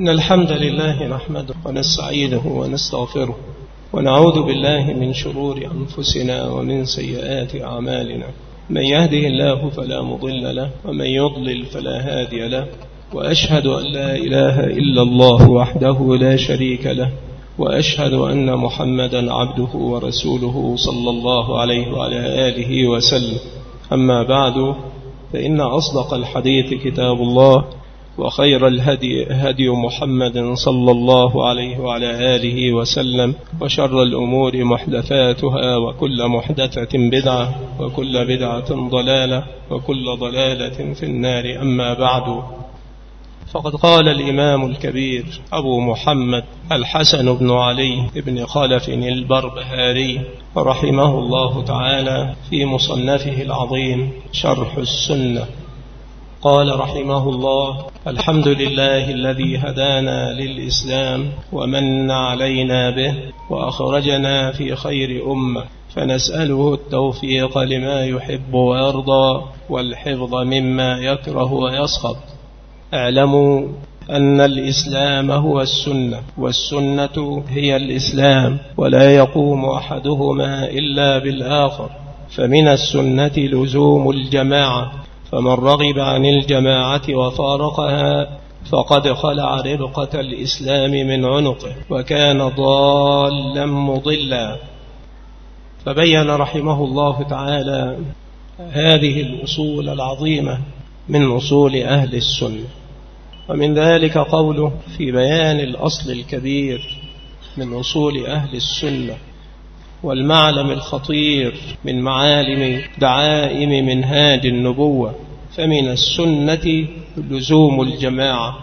إن الحمد لله نحمده ونستعينه ونستغفره ونعوذ بالله من شرور أنفسنا ومن سيئات أعمالنا. من يهده الله فلا مضل له ومن يضلل فلا هادي له، وأشهد أن لا إله إلا الله وحده لا شريك له، وأشهد أن محمدا عبده ورسوله صلى الله عليه وعلى آله وسلم. أما بعد، فإن أصدق الحديث كتاب الله، وخير الهدي هدي محمد صلى الله عليه وعلى آله وسلم، وشر الأمور محدثاتها، وكل محدثة بدعة، وكل بدعة ضلالة، وكل ضلالة في النار. أما بعد، فقد قال الإمام الكبير أبو محمد الحسن بن علي بن خلف البربهاري رحمه الله تعالى في مصنفه العظيم شرح السنة، قال رحمه الله: الحمد لله الذي هدانا للإسلام ومن علينا به وأخرجنا في خير أمة، فنسأله التوفيق لما يحب ويرضى والحفظ مما يكره ويسخط. اعلموا أن الإسلام هو السنة، والسنة هي الإسلام، ولا يقوم أحدهما إلا بالآخر. فمن السنة لزوم الجماعة، فمن رغب عن الجماعة وفارقها فقد خلع ربقة الإسلام من عنقه وكان ضالا مضلا. فبين رحمه الله تعالى هذه الأصول العظيمة من أصول أهل السنة، ومن ذلك قوله في بيان الأصل الكبير من أصول أهل السنة والمعلم الخطير من معالم دعائم منهاج النبوة: فمن السنة لزوم الجماعة.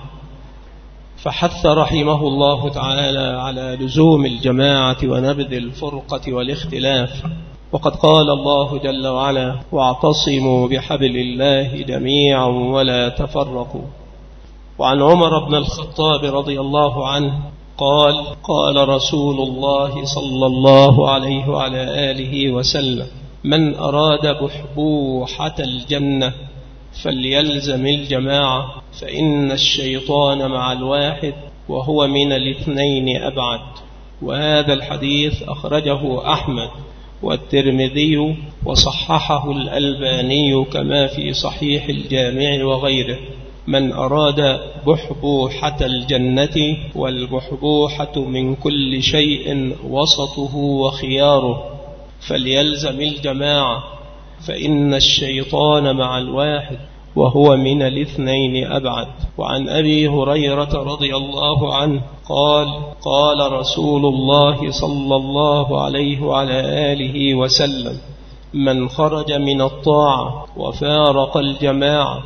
فحث رحمه الله تعالى على لزوم الجماعة ونبذ الفرقة والاختلاف، وقد قال الله جل وعلا: واعتصموا بحبل الله جميعا ولا تفرقوا. وعن عمر بن الخطاب رضي الله عنه قال: قال رسول الله صلى الله عليه وعلى آله وسلم: من أراد بحبوحة الجنة فليلزم الجماعة، فإن الشيطان مع الواحد وهو من الاثنين أبعد. وهذا الحديث أخرجه أحمد والترمذي وصححه الألباني كما في صحيح الجامع وغيره. من أراد بحبوحة الجنة، والبحبوحة من كل شيء وسطه وخياره، فليلزم الجماعة، فإن الشيطان مع الواحد وهو من الاثنين أبعد. وعن أبي هريرة رضي الله عنه قال: قال رسول الله صلى الله عليه وعلى آله وسلم: من خرج من الطاعة وفارق الجماعة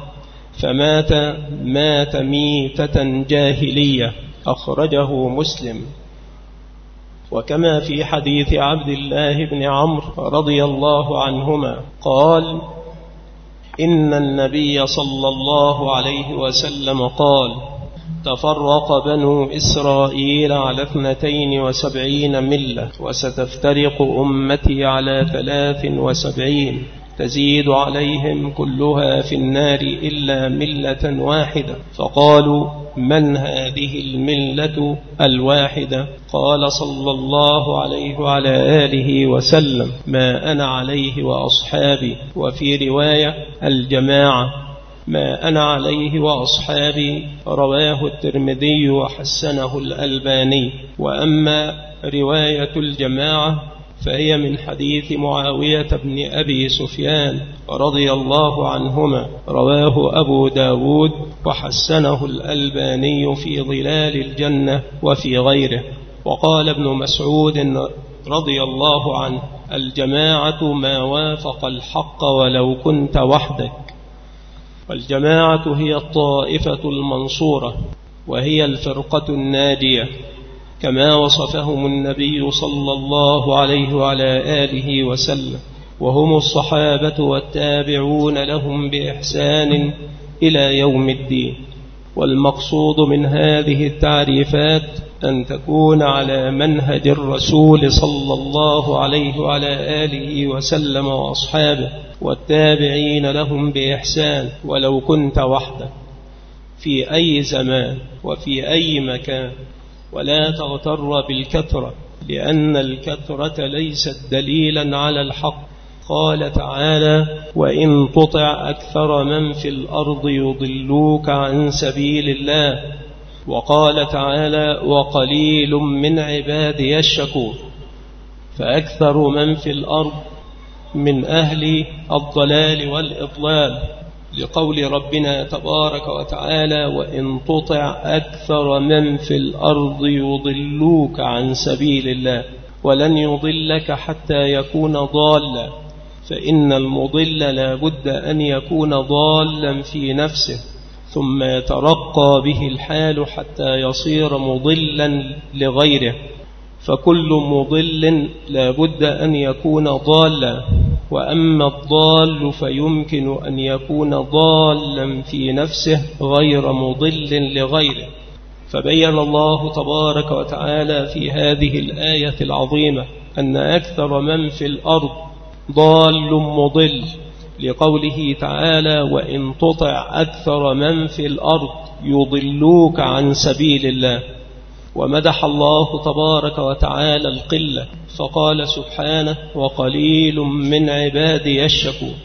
مات ميتة جاهلية. أخرجه مسلم. وكما في حديث عبد الله بن عمرو رضي الله عنهما قال: إن النبي صلى الله عليه وسلم قال: تفرق بنو إسرائيل على 72 ملة، وستفترق أمتي على 73 تزيد عليهم كلها في النار إلا ملة واحدة. فقالوا: من هذه الملة الواحدة؟ قال صلى الله عليه وعلى آله وسلم: ما أنا عليه وأصحابي. وفي رواية: الجماعة. ما أنا عليه وأصحابي رواه الترمذي وحسنه الألباني. وأما رواية الجماعة فهي من حديث معاوية بن أبي سفيان رضي الله عنهما، رواه أبو داود وحسنه الألباني في ظلال الجنة وفي غيره. وقال ابن مسعود رضي الله عنه: الجماعة ما وافق الحق ولو كنت وحدك. والجماعة هي الطائفة المنصورة، وهي الفرقة الناجية، كما وصفهم النبي صلى الله عليه وعلى آله وسلم، وهم الصحابة والتابعون لهم بإحسان إلى يوم الدين. والمقصود من هذه التعريفات أن تكون على منهج الرسول صلى الله عليه وعلى آله وسلم وأصحابه والتابعين لهم بإحسان ولو كنت وحدك. في أي زمان وفي أي مكان، ولا تغتر بالكثرة، لأن الكثرة ليست دليلا على الحق. قال تعالى: وإن تطع أكثر من في الأرض يضلوك عن سبيل الله. وقال تعالى: وقليل من عبادي الشكور. فأكثر من في الأرض من أهل الضلال والإضلال، لقول ربنا تبارك وتعالى: وإن تطع أكثر من في الأرض يضلوك عن سبيل الله ولن يضلك حتى يكون ضالا، فإن المضل لا بد أن يكون ضالا في نفسه، ثم يترقى به الحال حتى يصير مضلا لغيره، فكل مضل لا بد أن يكون ضالا. وأما الضال فيمكن أن يكون ضالا في نفسه غير مضل لغيره. فبين الله تبارك وتعالى في هذه الآية العظيمة أن أكثر من في الأرض ضال مضل، لقوله تعالى: وإن تطع أكثر من في الأرض يضلوك عن سبيل الله. ومدح الله تبارك وتعالى القلة، فقال سبحانه: وقليل من عبادي الشكور.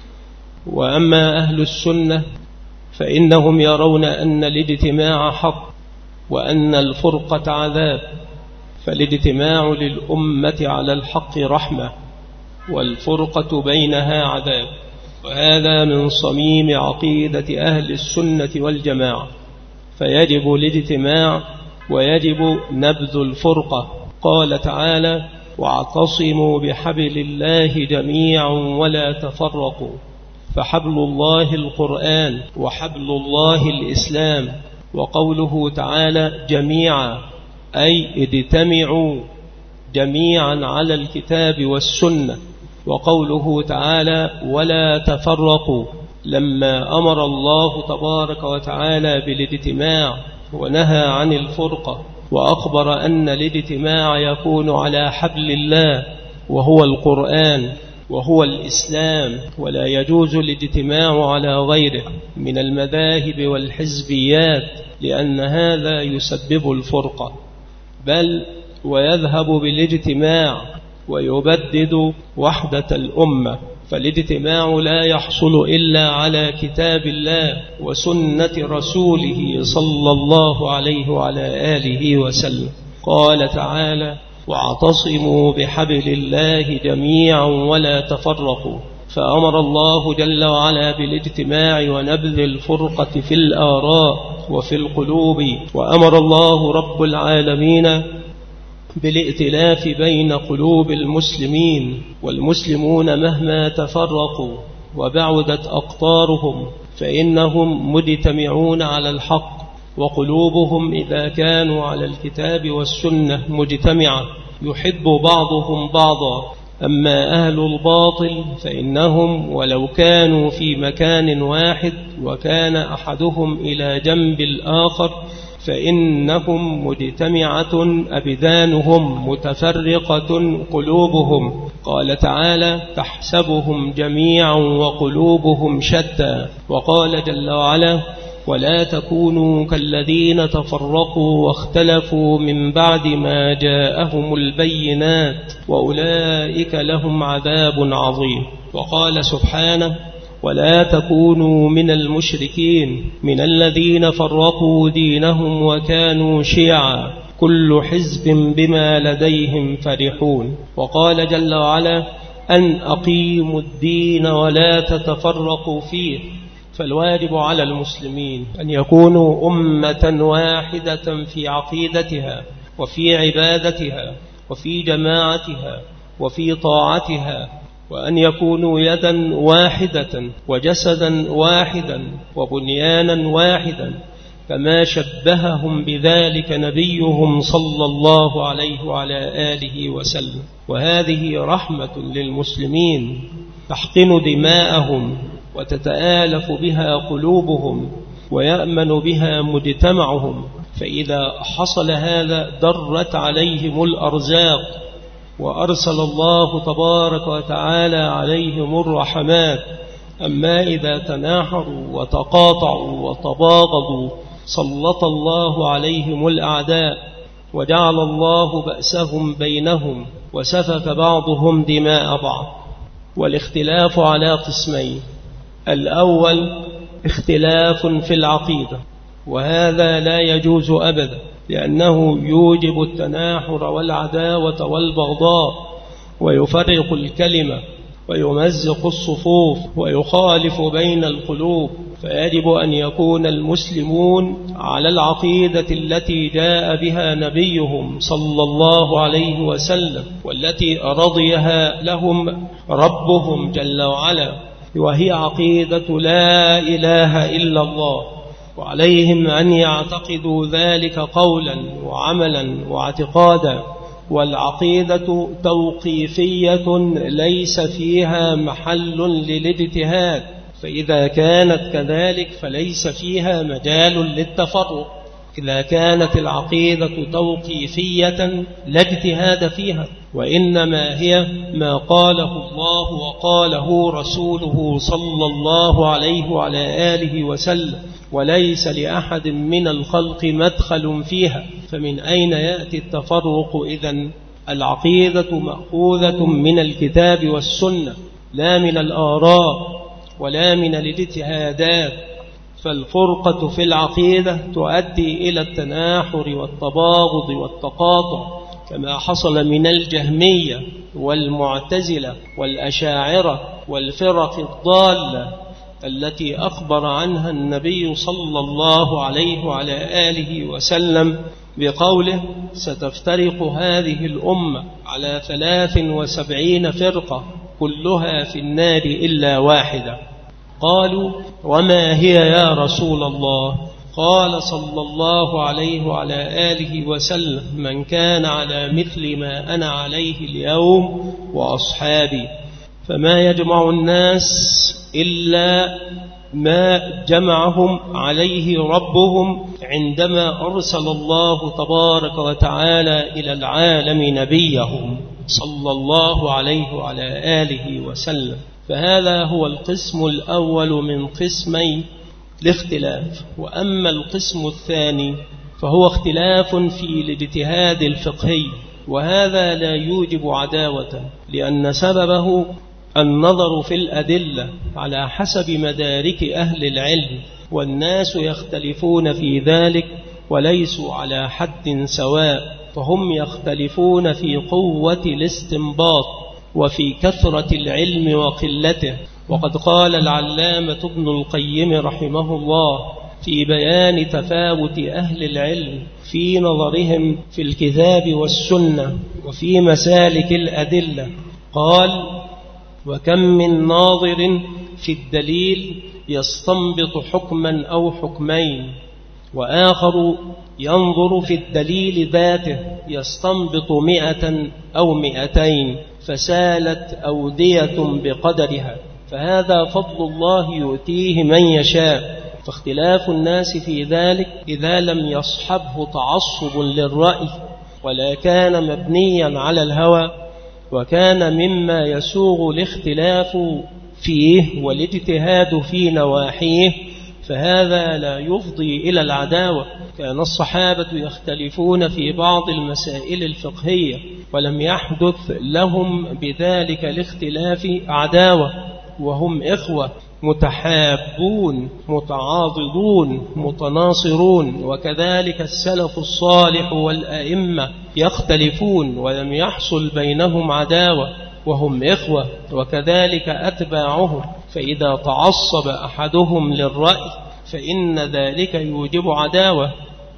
وأما أهل السنة فإنهم يرون أن الاجتماع حق وأن الفرقة عذاب، فالاجتماع للأمة على الحق رحمة، والفرقة بينها عذاب. وهذا من صميم عقيدة أهل السنة والجماعة، فيجب الاجتماع ويجب نبذ الفرقة. قال تعالى: واعتصموا بحبل الله جميعا ولا تفرقوا، فحبل الله القرآن وحبل الله الإسلام. وقوله تعالى جميعا أي اجتمعوا جميعا على الكتاب والسنة. وقوله تعالى ولا تفرقوا لما أمر الله تبارك وتعالى بالاجتماع ونهى عن الفرقة، وأخبر أن الاجتماع يكون على حبل الله وهو القرآن وهو الإسلام، ولا يجوز الاجتماع على غيره من المذاهب والحزبيات، لأن هذا يسبب الفرقة، بل ويذهب بالاجتماع ويبدد وحدة الأمة. فالاجتماع لا يحصل إلا على كتاب الله وسنة رسوله صلى الله عليه وعلى آله وسلم. قال تعالى واعتصموا بحبل الله جميعا ولا تفرقوا، فأمر الله جل وعلا بالاجتماع ونبذ الفرقة في الآراء وفي القلوب. وأمر الله رب العالمين بالائتلاف بين قلوب المسلمين، والمسلمون مهما تفرقوا وبعدت أقطارهم فإنهم مجتمعون على الحق، وقلوبهم إذا كانوا على الكتاب والسنة مجتمعة يحب بعضهم بعضا. أما أهل الباطل فإنهم ولو كانوا في مكان واحد وكان أحدهم إلى جنب الآخر فإنهم مجتمعة أبدانهم متفرقة قلوبهم. قال تعالى تحسبهم جميعا وقلوبهم شتى. وقال جل وعلا ولا تكونوا كالذين تفرقوا واختلفوا من بعد ما جاءهم البينات وأولئك لهم عذاب عظيم. وقال سبحانه ولا تكونوا من المشركين من الذين فرقوا دينهم وكانوا شيعا كل حزب بما لديهم فرحون. وقال جل وعلا أن أقيموا الدين ولا تتفرقوا فيه. فالواجب على المسلمين أن يكونوا أمة واحدة في عقيدتها وفي عبادتها وفي جماعتها وفي طاعتها، وأن يكونوا يدا واحدة وجسدا واحدا وبنيانا واحدا، كما شبههم بذلك نبيهم صلى الله عليه وعلى آله وسلم. وهذه رحمة للمسلمين تحقن دماءهم وتتآلف بها قلوبهم ويأمن بها مجتمعهم، فإذا حصل هذا درت عليهم الأرزاق وأرسل الله تبارك وتعالى عليهم الرحمات أما إذا تناحروا وتقاطعوا وتباغضوا سلط الله عليهم الأعداء وجعل الله بأسهم بينهم وسفك بعضهم دماء بعض. والاختلاف على قسمين: الأول اختلاف في العقيدة، وهذا لا يجوز أبدا، لأنه يوجب التناحر والعداوة والبغضاء، ويفرق الكلمة ويمزق الصفوف ويخالف بين القلوب. فيجب أن يكون المسلمون على العقيدة التي جاء بها نبيهم صلى الله عليه وسلم، والتي رضيها لهم ربهم جل وعلا، وهي عقيدة لا إله إلا الله. وعليهم أن يعتقدوا ذلك قولا وعملا واعتقادا. والعقيدة توقيفية ليس فيها محل للاجتهاد، فإذا كانت كذلك فليس فيها مجال للتفرق. إذا كانت العقيدة توقيفية لا اجتهاد فيها، وإنما هي ما قاله الله وقاله رسوله صلى الله عليه وعلى آله وسلم، وليس لأحد من الخلق مدخل فيها، فمن أين يأتي التفرق إذن؟ العقيدة مأخوذة من الكتاب والسنة، لا من الآراء ولا من الاجتهادات. فالفرقة في العقيدة تؤدي إلى التناحر والتباغض والتقاطع، كما حصل من الجهمية والمعتزلة والأشاعرة والفرق الضالة التي أخبر عنها النبي صلى الله عليه وعلى آله وسلم بقوله: ستفترق هذه الأمة على 73 فرقة كلها في النار إلا واحدة. قالوا: وما هي يا رسول الله؟ قال صلى الله عليه وعلى آله وسلم: من كان على مثل ما أنا عليه اليوم وأصحابي. فما يجمع الناس إلا ما جمعهم عليه ربهم عندما أرسل الله تبارك وتعالى إلى العالم نبيهم صلى الله عليه وعلى آله وسلم. فهذا هو القسم الأول من قسمي الاختلاف. وأما القسم الثاني فهو اختلاف في الاجتهاد الفقهي، وهذا لا يوجب عداوة، لأن سببه النظر في الأدلة على حسب مدارك أهل العلم، والناس يختلفون في ذلك وليسوا على حد سواء، فهم يختلفون في قوة الاستنباط وفي كثرة العلم وقلته. وقد قال العلامة ابن القيم رحمه الله في بيان تفاوت أهل العلم في نظرهم في الكتاب والسنة وفي مسالك الأدلة، قال: وكم من ناظر في الدليل يستنبط حكما أو حكمين، وآخر ينظر في الدليل ذاته يستنبط 100 أو 200، فسالت أودية بقدرها. فهذا فضل الله يؤتيه من يشاء. فاختلاف الناس في ذلك إذا لم يصحبه تعصب للرأي ولا كان مبنيا على الهوى، وكان مما يسوغ الاختلاف فيه والاجتهاد في نواحيه، فهذا لا يفضي إلى العداوة. كان الصحابة يختلفون في بعض المسائل الفقهية ولم يحدث لهم بذلك الاختلاف عداوة، وهم إخوة متحابون متعاضدون متناصرون. وكذلك السلف الصالح والأئمة يختلفون ولم يحصل بينهم عداوة وهم إخوة، وكذلك أتباعهم. فإذا تعصب أحدهم للرأي فإن ذلك يوجب عداوة.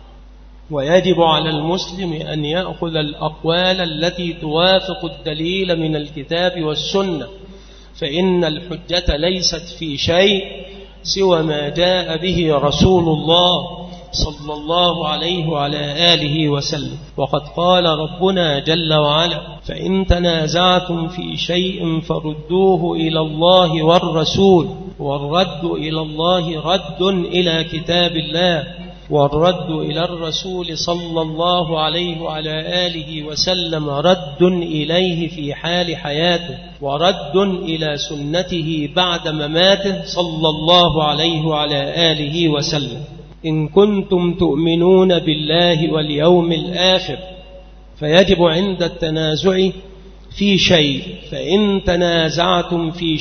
ويجب على المسلم أن يأخذ الأقوال التي توافق الدليل من الكتاب والسنة، فإن الحجة ليست في شيء سوى ما جاء به رسول الله صلى الله عليه وعلى آله وسلم. وقد قال ربنا جل وعلا: فإن تنازعتم في شيء فردوه إلى الله والرسول، والرد إلى الله رد إلى كتاب الله، والرد إلى الرسول صلى الله عليه وعلى آله وسلم رد إليه في حال حياته، ورد إلى سنته بعد مماته صلى الله عليه وعلى آله وسلم. إن كنتم تؤمنون بالله واليوم الآخر فيجب عند التنازع في شيء، فإن تنازعتم في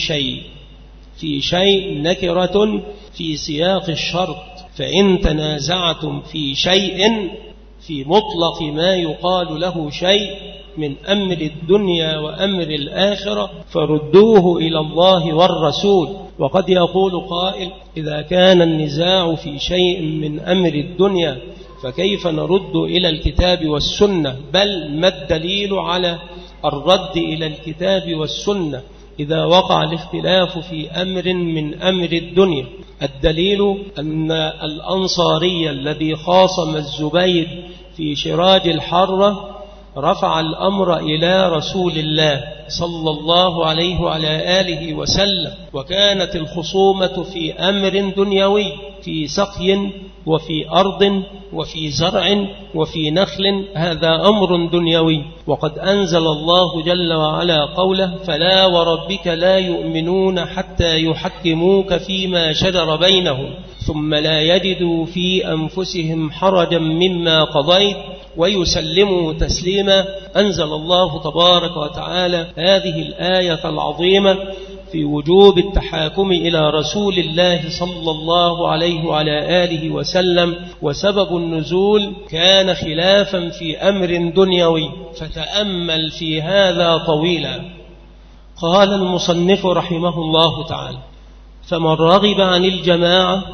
شيء نكرة في سياق الشرط، فإن تنازعتم في شيء في مطلق ما يقال له شيء من أمر الدنيا وأمر الآخرة فردوه إلى الله والرسول. وقد يقول قائل: إذا كان النزاع في شيء من أمر الدنيا فكيف نرد إلى الكتاب والسنة؟ بل ما الدليل على الرد إلى الكتاب والسنة إذا وقع الاختلاف في أمر من أمر الدنيا؟ الدليل أن الأنصاري الذي خاصم الزبير في شراج الحرة رفع الأمر إلى رسول الله صلى الله عليه وعلى آله وسلم، وكانت الخصومة في أمر دنيوي، في سقي وفي أرض وفي زرع وفي نخل، هذا أمر دنيوي. وقد أنزل الله جل وعلا قوله: فلا وربك لا يؤمنون حتى يحكموك فيما شجر بينهم ثم لا يجدوا في أنفسهم حرجا مما قضيت ويسلموا تسليما. أنزل الله تبارك وتعالى هذه الآية العظيمة في وجوب التحاكم إلى رسول الله صلى الله عليه وعلى آله وسلم، وسبب النزول كان خلافا في أمر دنيوي، فتأمل في هذا طويلا. قال المصنف رحمه الله تعالى: فمن رغب عن الجماعة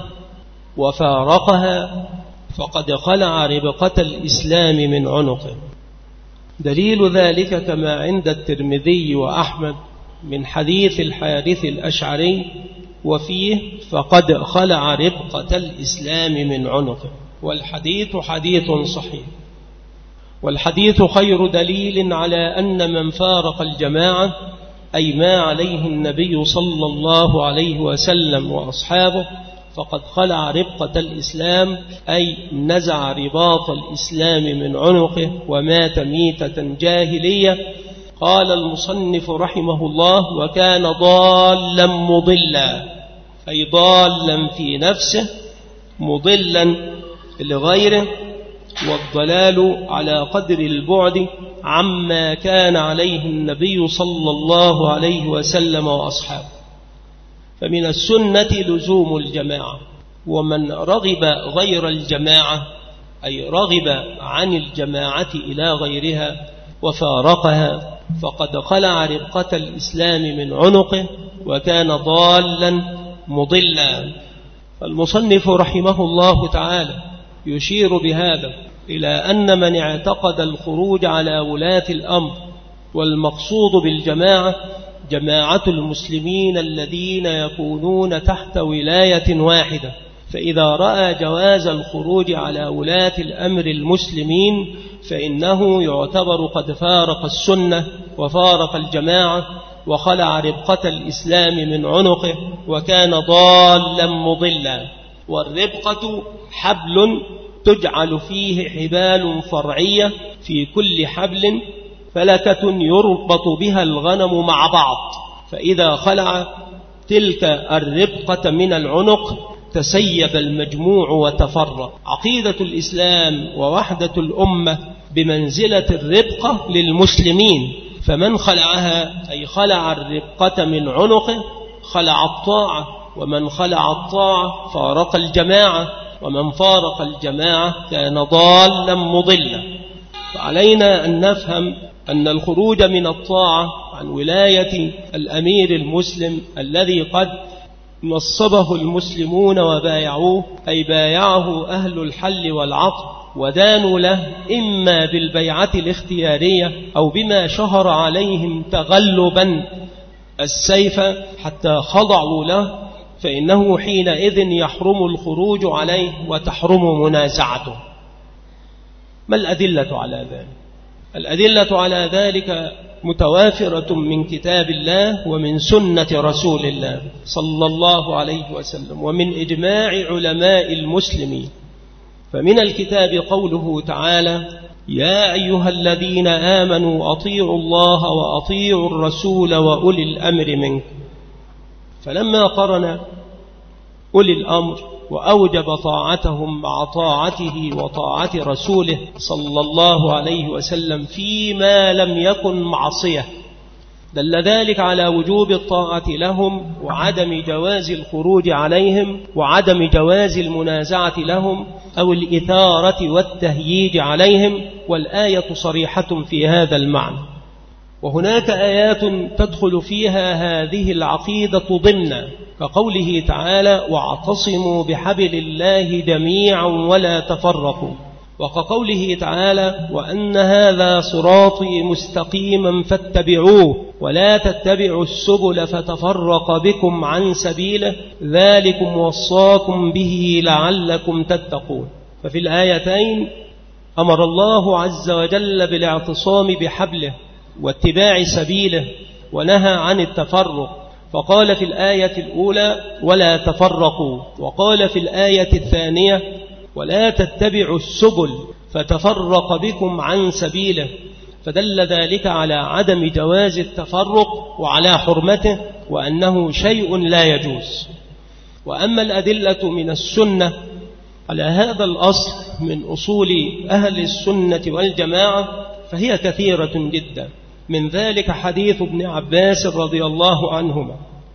وفارقها فقد خلع ربقة الإسلام من عنقه. دليل ذلك كما عند الترمذي وأحمد من حديث الحارث الأشعري، وفيه: فقد خلع ربقة الإسلام من عنقه. والحديث حديث صحيح، والحديث خير دليل على أن من فارق الجماعة، أي ما عليه النبي صلى الله عليه وسلم وأصحابه، فقد خلع ربقة الإسلام، أي نزع رباط الإسلام من عنقه ومات ميتة جاهلية. قال المصنف رحمه الله: وكان ضالا مضلا، أي ضالا في نفسه مضلا لغيره، والضلال على قدر البعد عما كان عليه النبي صلى الله عليه وسلم وأصحابه. فمن السنة لزوم الجماعة، ومن رغب غير الجماعة أي رغب عن الجماعة إلى غيرها وفارقها فقد خلع ربقة الإسلام من عنقه وكان ضالا مضلا. فالمصنف رحمه الله تعالى يشير بهذا إلى أن من اعتقد الخروج على ولاة الأمر، والمقصود بالجماعة جماعة المسلمين الذين يكونون تحت ولاية واحدة، فإذا رأى جواز الخروج على ولاة الأمر المسلمين فإنه يعتبر قد فارق السنة وفارق الجماعة وخلع ربقة الإسلام من عنقه وكان ضالا مضلا. والربقة حبل تجعل فيه حبال فرعية، في كل حبل فلكة يربط بها الغنم مع بعض، فإذا خلع تلك الربقة من العنق تسيب المجموع وتفرق. عقيدة الإسلام ووحدة الأمة بمنزلة الربقة للمسلمين، فمن خلعها أي خلع الربقة من عنقه خلع الطاعة، ومن خلع الطاعة فارق الجماعة، ومن فارق الجماعة كان ضالا مضلا. فعلينا أن نفهم أن الخروج من الطاعة عن ولاية الأمير المسلم الذي قد نصبه المسلمون وبايعوه، أي بايعه أهل الحل والعقد ودانوا له إما بالبيعة الاختيارية أو بما شهر عليهم تغلبا السيف حتى خضعوا له، فإنه حينئذ يحرم الخروج عليه وتحرم منازعته. ما الأدلة على ذلك؟ الأدلة على ذلك متوافرة من كتاب الله ومن سنة رسول الله صلى الله عليه وسلم ومن إجماع علماء المسلمين. فمن الكتاب قوله تعالى: يا أيها الذين آمنوا أطيعوا الله وأطيعوا الرسول وأولي الأمر منكم. فلما قرن أولي الأمر وأوجب طاعتهم مع طاعته وطاعة رسوله صلى الله عليه وسلم فيما لم يكن معصية، دل ذلك على وجوب الطاعة لهم وعدم جواز الخروج عليهم وعدم جواز المنازعة لهم أو الإثارة والتهييج عليهم، والآية صريحة في هذا المعنى. وهناك آيات تدخل فيها هذه العقيدة ضمنا، كقوله تعالى: واعتصموا بحبل الله جميعا ولا تفرقوا، وكقوله تعالى: وأن هذا صراطي مستقيما فاتبعوه ولا تتبعوا السبل فتفرق بكم عن سبيله ذلكم وصاكم به لعلكم تتقون. ففي الآيتين أمر الله عز وجل بالاعتصام بحبله واتباع سبيله ونهى عن التفرق، فقال في الآية الأولى: ولا تفرقوا، وقال في الآية الثانية: ولا تتبعوا السبل فتفرق بكم عن سبيله، فدل ذلك على عدم جواز التفرق وعلى حرمته وأنه شيء لا يجوز. وأما الأدلة من السنة على هذا الأصل من أصول أهل السنة والجماعة فهي كثيرة جدا، من ذلك حديث ابن عباس رضي الله عنهما: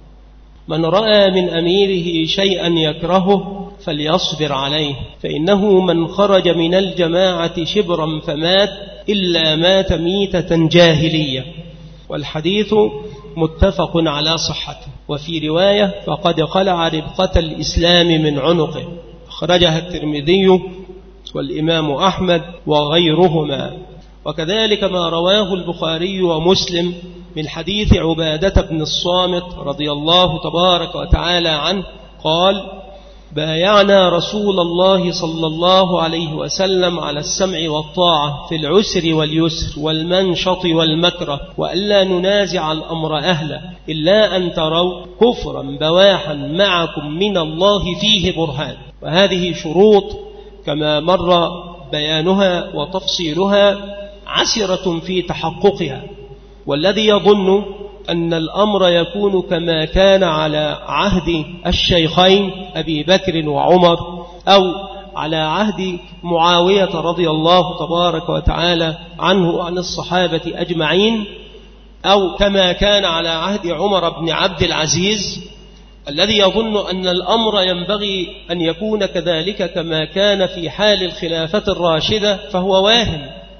من رأى من أميره شيئا يكرهه فليصبر عليه، فإنه من خرج من الجماعة شبرا فمات إلا مات ميتة جاهلية. والحديث متفق على صحته. وفي رواية: فقد خلع ربقة الإسلام من عنقه، أخرجها الترمذي والإمام أحمد وغيرهما. وكذلك ما رواه البخاري ومسلم من حديث عبادة بن الصامت رضي الله تبارك وتعالى عنه قال: بايعنا رسول الله صلى الله عليه وسلم على السمع والطاعة في العسر واليسر والمنشط والمكره، وألا ننازع الأمر أهله إلا أن تروا كفرا بواحا معكم من الله فيه برهان. وهذه شروط كما مر بيانها وتفصيلها عسرة في تحققها، والذي يظن أن الأمر يكون كما كان على عهد الشيخين أبي بكر وعمر أو على عهد معاوية رضي الله تبارك وتعالى عنه وعن الصحابة أجمعين، أو كما كان على عهد عمر بن عبد العزيز، الذي يظن أن الأمر ينبغي أن يكون كذلك كما كان في حال الخلافة الراشدة فهو واهم،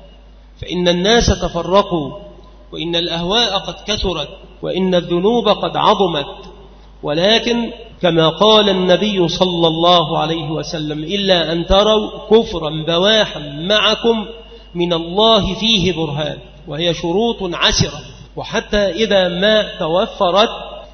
فإن الناس تفرقوا، وإن الأهواء قد كثرت، وإن الذنوب قد عظمت، ولكن كما قال النبي صلى الله عليه وسلم: إلا أن تروا كفرا بواحا معكم من الله فيه برهان. وهي شروط عسرة، وحتى إذا ما توفرت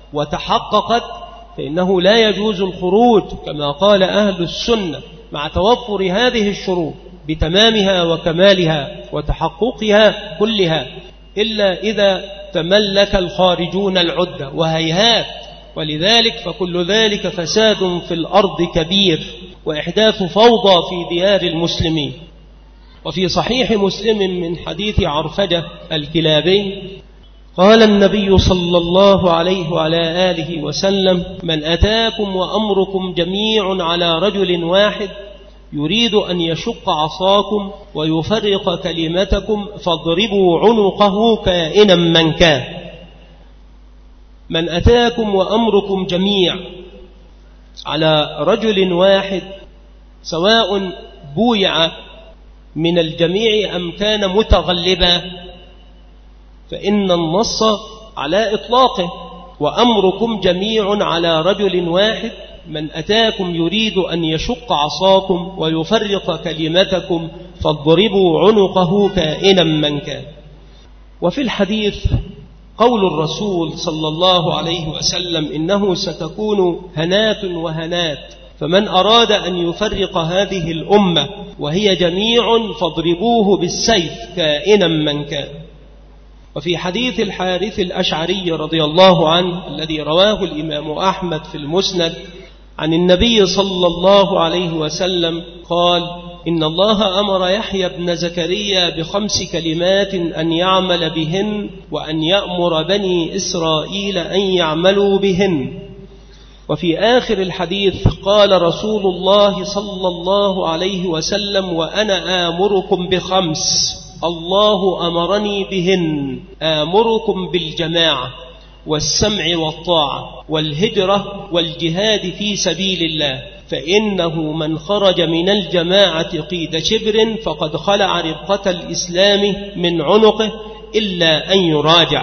وتحققت فإنه لا يجوز الخروج كما قال أهل السنة مع توفر هذه الشروط بتمامها وكمالها وتحققها كلها، إلا إذا تملك الخارجون العدة، وهيهات. ولذلك فكل ذلك فساد في الأرض كبير وإحداث فوضى في ديار المسلمين. وفي صحيح مسلم من حديث عرفجة الكلابي قال النبي صلى الله عليه وعلى آله وسلم: من أتاكم وأمركم جميع على رجل واحد يريد أن يشق عصاكم ويفرق كلمتكم فاضربوا عنقه كائنا من كان. من أتاكم وأمركم جميع على رجل واحد، سواء بويع من الجميع أم كان متغلبا، فإن النص على إطلاقه: وأمركم جميع على رجل واحد، من أتاكم يريد أن يشق عصاكم ويفرق كلمتكم فاضربوا عنقه كائنا من كان. وفي الحديث قول الرسول صلى الله عليه وسلم: إنه ستكون هنات وهنات، فمن أراد أن يفرق هذه الأمة وهي جميع فاضربوه بالسيف كائنا من كان. وفي حديث الحارث الأشعري رضي الله عنه الذي رواه الإمام أحمد في المسند عن النبي صلى الله عليه وسلم قال: إن الله أمر يحيى بن زكريا ب5 كلمات أن يعمل بهن وأن يأمر بني إسرائيل أن يعملوا بهن. وفي آخر الحديث قال رسول الله صلى الله عليه وسلم: وأنا آمركم ب5 الله أمرني بهن، آمركم بالجماعة والسمع والطاعة والهجرة والجهاد في سبيل الله، فإنه من خرج من الجماعة قيد شبر فقد خلع ربقة الإسلام من عنقه إلا أن يراجع.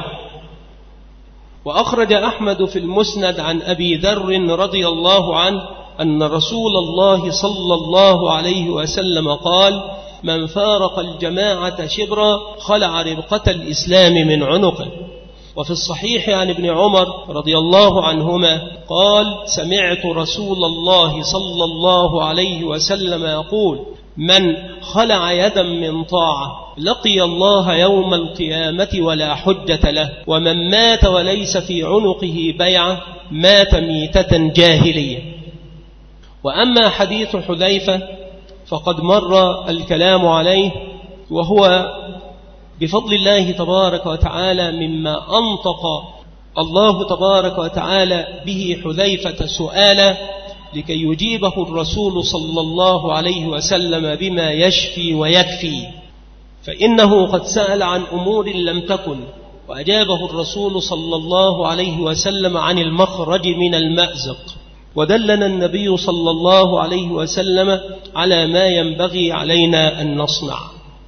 وأخرج أحمد في المسند عن أبي ذر رضي الله عنه أن رسول الله صلى الله عليه وسلم قال: من فارق الجماعة شبرا خلع ربقة الإسلام من عنقه. وفي الصحيح عن ابن عمر رضي الله عنهما قال: سمعت رسول الله صلى الله عليه وسلم يقول: من خلع يدا من طاعة لقي الله يوم القيامة ولا حجة له، ومن مات وليس في عنقه بيعة مات ميتة جاهلية. وأما حديث حذيفة فقد مر الكلام عليه، وهو بفضل الله تبارك وتعالى مما أنطق الله تبارك وتعالى به حذيفة سؤالا لكي يجيبه الرسول صلى الله عليه وسلم بما يشفي ويكفي، فإنه قد سأل عن أمور لم تكن، وأجابه الرسول صلى الله عليه وسلم عن المخرج من المأزق، ودلنا النبي صلى الله عليه وسلم على ما ينبغي علينا أن نصنع.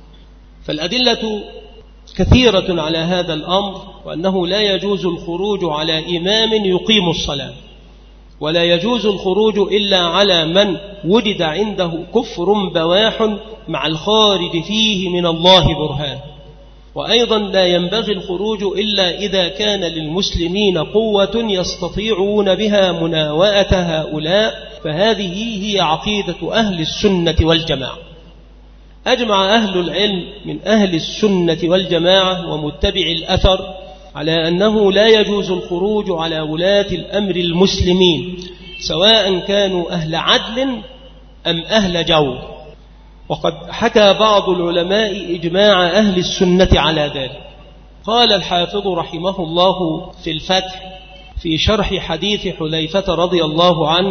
فالأدلة كثيرة على هذا الأمر، وأنه لا يجوز الخروج على إمام يقيم الصلاة، ولا يجوز الخروج إلا على من وجد عنده كفر بواح مع الخارج فيه من الله برهان. وأيضا لا ينبغي الخروج إلا إذا كان للمسلمين قوة يستطيعون بها مناوئة هؤلاء، فهذه هي عقيدة أهل السنة والجماعة. أجمع أهل العلم من أهل السنة والجماعة ومتبع الأثر على أنه لا يجوز الخروج على ولاة الأمر المسلمين، سواء كانوا أهل عدل أم أهل جور. وقد حكى بعض العلماء إجماع أهل السنة على ذلك. قال الحافظ رحمه الله في الفتح في شرح حديث حذيفة رضي الله عنه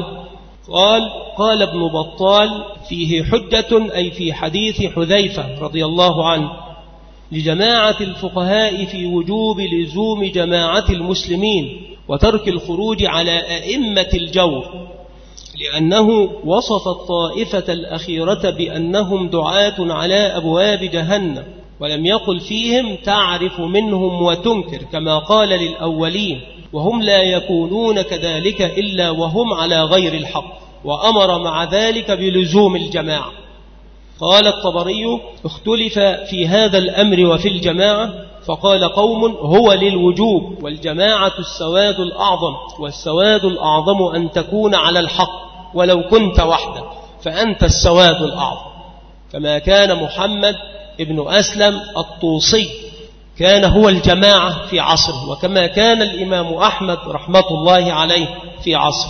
قال ابن بطال: فيه حجة، أي في حديث حذيفة رضي الله عنه، لجماعة الفقهاء في وجوب لزوم جماعة المسلمين وترك الخروج على أئمة الجور، لأنه وصف الطائفة الأخيرة بأنهم دعاة على أبواب جهنم، ولم يقل فيهم تعرف منهم وتنكر كما قال للأولين، وهم لا يكونون كذلك إلا وهم على غير الحق، وأمر مع ذلك بلزوم الجماعة. قال الطبري: اختلف في هذا الأمر وفي الجماعة، فقال قوم: هو للوجوب، والجماعة السواد الأعظم، والسواد الأعظم أن تكون على الحق ولو كنت وحدك فأنت السواد الأعظم. كما كان محمد ابن أسلم الطوسي كان هو الجماعة في عصره، وكما كان الإمام أحمد رحمة الله عليه في عصره.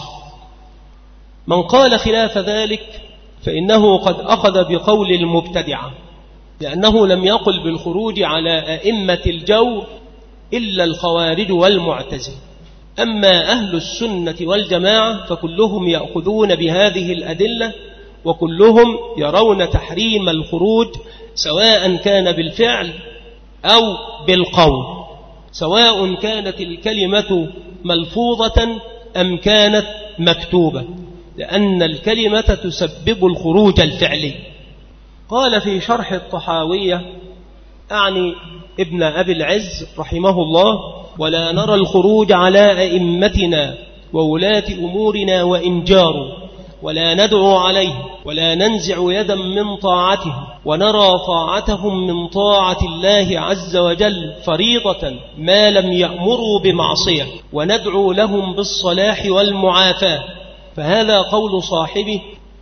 من قال خلاف ذلك فإنه قد أخذ بقول المبتدعة، لأنه لم يقل بالخروج على أئمة الجور إلا الخوارج والمعتزلة. أما أهل السنة والجماعة فكلهم يأخذون بهذه الأدلة، وكلهم يرون تحريم الخروج سواء كان بالفعل أو بالقول، سواء كانت الكلمة ملفوظة أم كانت مكتوبة، لأن الكلمة تسبب الخروج الفعلي. قال في شرح الطحاوية أعني ابن أبي العز رحمه الله: ولا نرى الخروج على أئمتنا وولاة أمورنا وإن جاروا، ولا ندعو عليه، ولا ننزع يدا من طاعته، ونرى طاعتهم من طاعة الله عز وجل فريضة ما لم يأمروا بمعصية، وندعو لهم بالصلاح والمعافاة. فهذا قول صاحبه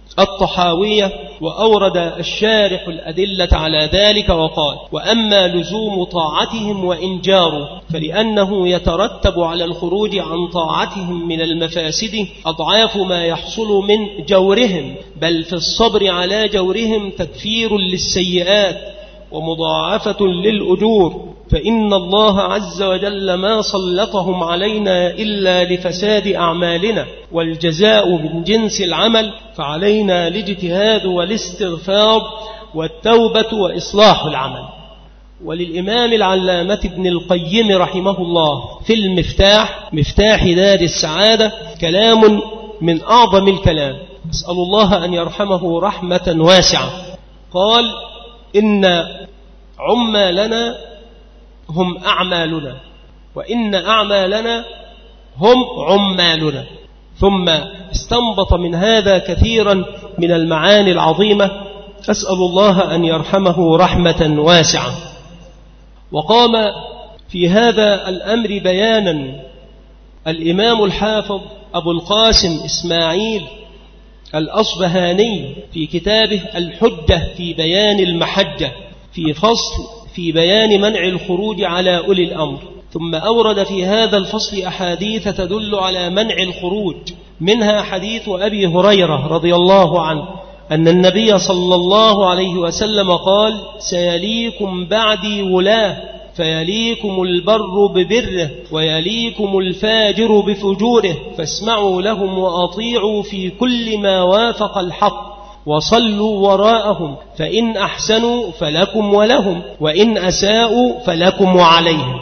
الطحاوية، وأورد الشارح الأدلة على ذلك وقال: وأما لزوم طاعتهم وإن جاروا فلأنه يترتب على الخروج عن طاعتهم من المفاسد أضعاف ما يحصل من جورهم، بل في الصبر على جورهم تكفير للسيئات ومضاعفة للأجور، فإن الله عز وجل ما سلطهم علينا إلا لفساد أعمالنا، والجزاء من جنس العمل، فعلينا الاجتهاد والاستغفار والتوبة وإصلاح العمل. وللإمام العلامة ابن القيم رحمه الله في المفتاح، مفتاح دار السعادة، كلام من أعظم الكلام، أسأل الله أن يرحمه رحمة واسعة. قال: إن عمالنا هم أعمالنا، وإن أعمالنا هم عمالنا. ثم استنبط من هذا كثيرا من المعاني العظيمة، أسأل الله أن يرحمه رحمة واسعة. وقام في هذا الأمر بيانا الإمام الحافظ أبو القاسم إسماعيل الأصبهاني في كتابه الحجة في بيان المحجة، في فصل في بيان منع الخروج على أولي الأمر. ثم أورد في هذا الفصل أحاديث تدل على منع الخروج، منها حديث أبي هريرة رضي الله عنه أن النبي صلى الله عليه وسلم قال: سيليكم بعدي ولاة، فيليكم البر ببره ويليكم الفاجر بفجوره، فاسمعوا لهم وأطيعوا في كل ما وافق الحق، وصلوا وراءهم، فإن أحسنوا فلكم ولهم، وإن أساءوا فلكم وعليهم.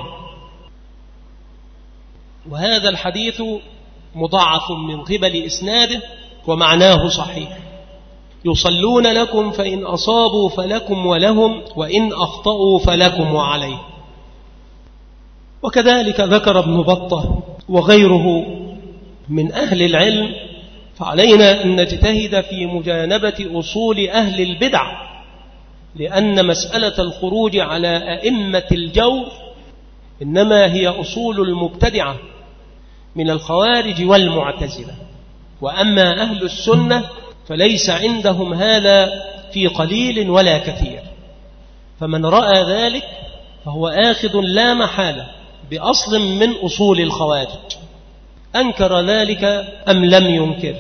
وهذا الحديث مضاعف من قبل إسناده، ومعناه صحيح: يصلون لكم فإن أصابوا فلكم ولهم، وإن أخطأوا فلكم وعليهم. وكذلك ذكر ابن بطة وغيره من أهل العلم: فعلينا أن نجتهد في مجانبة أصول أهل البدع، لأن مسألة الخروج على أئمة الجور إنما هي أصول المبتدعة من الخوارج والمعتزلة، وأما أهل السنة فليس عندهم هذا في قليل ولا كثير. فمن رأى ذلك فهو آخذ لا محالة بأصل من أصول الخوارج، أنكر ذلك أم لم ينكر.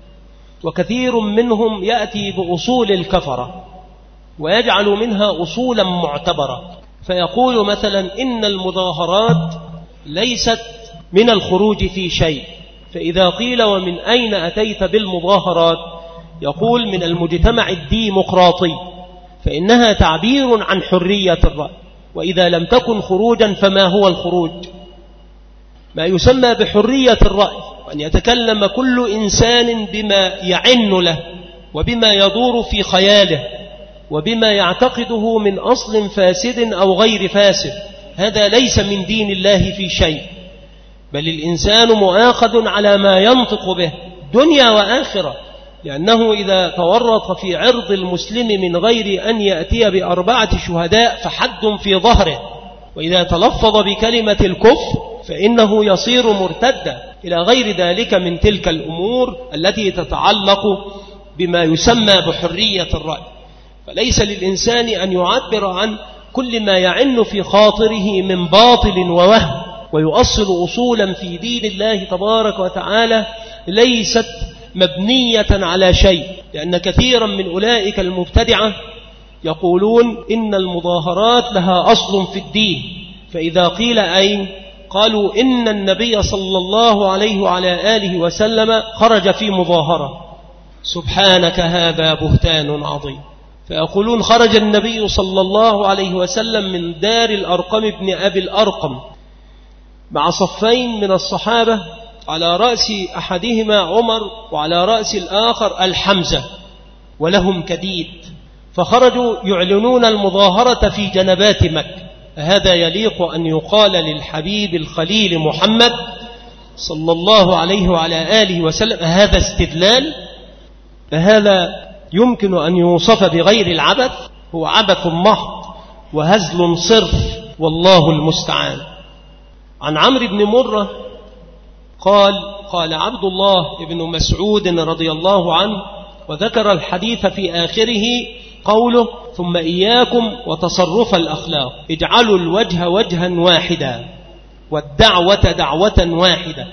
وكثير منهم يأتي بأصول الكفرة ويجعل منها أصولا معتبرة، فيقول مثلا: إن المظاهرات ليست من الخروج في شيء، فإذا قيل: ومن أين أتيت بالمظاهرات؟ يقول: من المجتمع الديمقراطي، فإنها تعبير عن حرية الرأي، وإذا لم تكن خروجا فما هو الخروج؟ ما يسمى بحرية الرأي وأن يتكلم كل إنسان بما يعن له وبما يدور في خياله وبما يعتقده من أصل فاسد أو غير فاسد. هذا ليس من دين الله في شيء، بل الإنسان مؤاخذ على ما ينطق به دنيا وآخرة، لأنه إذا تورط في عرض المسلم من غير أن يأتي بأربعة شهداء فحد في ظهره، وإذا تلفظ بكلمة الكفر فإنه يصير مرتدا، إلى غير ذلك من تلك الأمور التي تتعلق بما يسمى بحرية الرأي. فليس للإنسان أن يعبر عن كل ما يعن في خاطره من باطل ووهم، ويؤصل أصولا في دين الله تبارك وتعالى ليست مبنية على شيء، لأن كثيرا من أولئك المبتدعة يقولون إن المظاهرات لها أصل في الدين، فإذا قيل أين؟ قالوا: إن النبي صلى الله عليه وعلى آله وسلم خرج في مظاهرة. سبحانك، هذا بهتان عظيم. فيقولون: خرج النبي صلى الله عليه وسلم من دار الأرقم ابن أبي الأرقم مع صفين من الصحابة، على رأس أحدهما عمر وعلى رأس الآخر الحمزة، ولهم كديد، فخرجوا يعلنون المظاهرة في جنبات مكة. هذا يليق أن يقال للحبيب الخليل محمد صلى الله عليه وعلى آله وسلم هذا استدلال؟ هذا يمكن أن يوصف بغير العبث؟ هو عبث محض وهزل صرف، والله المستعان. عن عمرو بن مرة قال: قال عبد الله بن مسعود رضي الله عنه: وذكر الحديث في آخره قوله: ثم إياكم وتصرف الأخلاق، اجعلوا الوجه وجها واحدا والدعوة دعوة واحدة.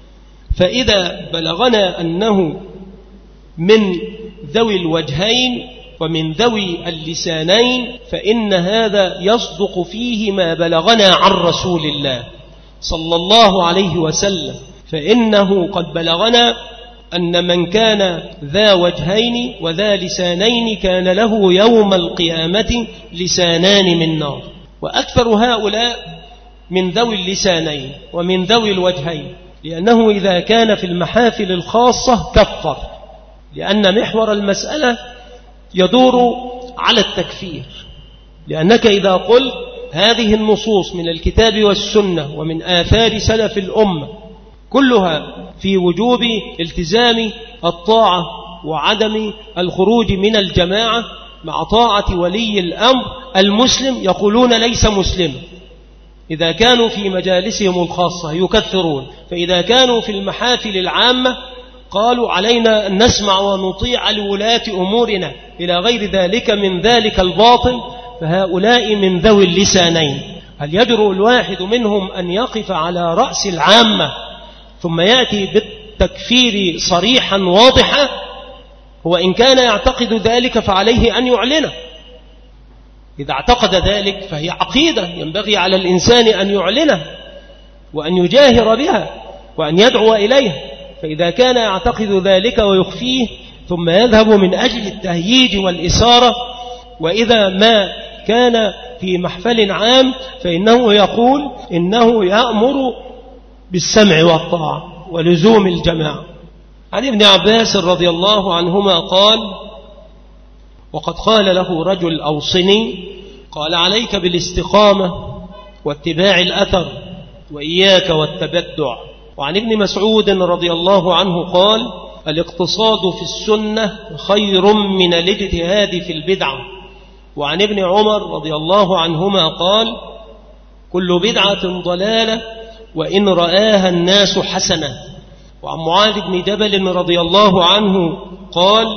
فإذا بلغنا أنه من ذوي الوجهين ومن ذوي اللسانين فإن هذا يصدق فيه ما بلغنا عن رسول الله صلى الله عليه وسلم، فإنه قد بلغنا أن من كان ذا وجهين وذا لسانين كان له يوم القيامة لسانان من نار. وأكثر هؤلاء من ذوي اللسانين ومن ذوي الوجهين، لأنه إذا كان في المحافل الخاصة كفر، لأن محور المسألة يدور على التكفير. لأنك إذا قلت هذه النصوص من الكتاب والسنة ومن آثار سلف الأمة كلها في وجوب التزام الطاعة وعدم الخروج من الجماعة مع طاعة ولي الأمر المسلم، يقولون ليس مسلم. إذا كانوا في مجالسهم الخاصة يكثرون، فإذا كانوا في المحافل العامة قالوا علينا أن نسمع ونطيع لولاة أمورنا إلى غير ذلك من ذلك الباطل، فهؤلاء من ذوي اللسانين. هل يجرؤ الواحد منهم أن يقف على رأس العامة ثم يأتي بالتكفير صريحا واضحا؟ هو إن كان يعتقد ذلك فعليه أن يعلنه. إذا اعتقد ذلك فهي عقيدة ينبغي على الإنسان أن يعلنه وأن يجاهر بها وأن يدعو إليها. فإذا كان يعتقد ذلك ويخفيه ثم يذهب من أجل التهييج والإثارة، وإذا ما كان في محفل عام فإنه يقول إنه يأمر بالسمع والطاعة ولزوم الجماعة. عن ابن عباس رضي الله عنهما قال: وقد قال له رجل أوصني، قال: عليك بالاستقامة واتباع الأثر وإياك والتبدع. وعن ابن مسعود رضي الله عنه قال: الاقتصاد في السنة خير من الاجتهاد في البدعة. وعن ابن عمر رضي الله عنهما قال: كل بدعة ضلالة وإن رآها الناس حسنة. وعن معاذ بن جبل رضي الله عنه قال: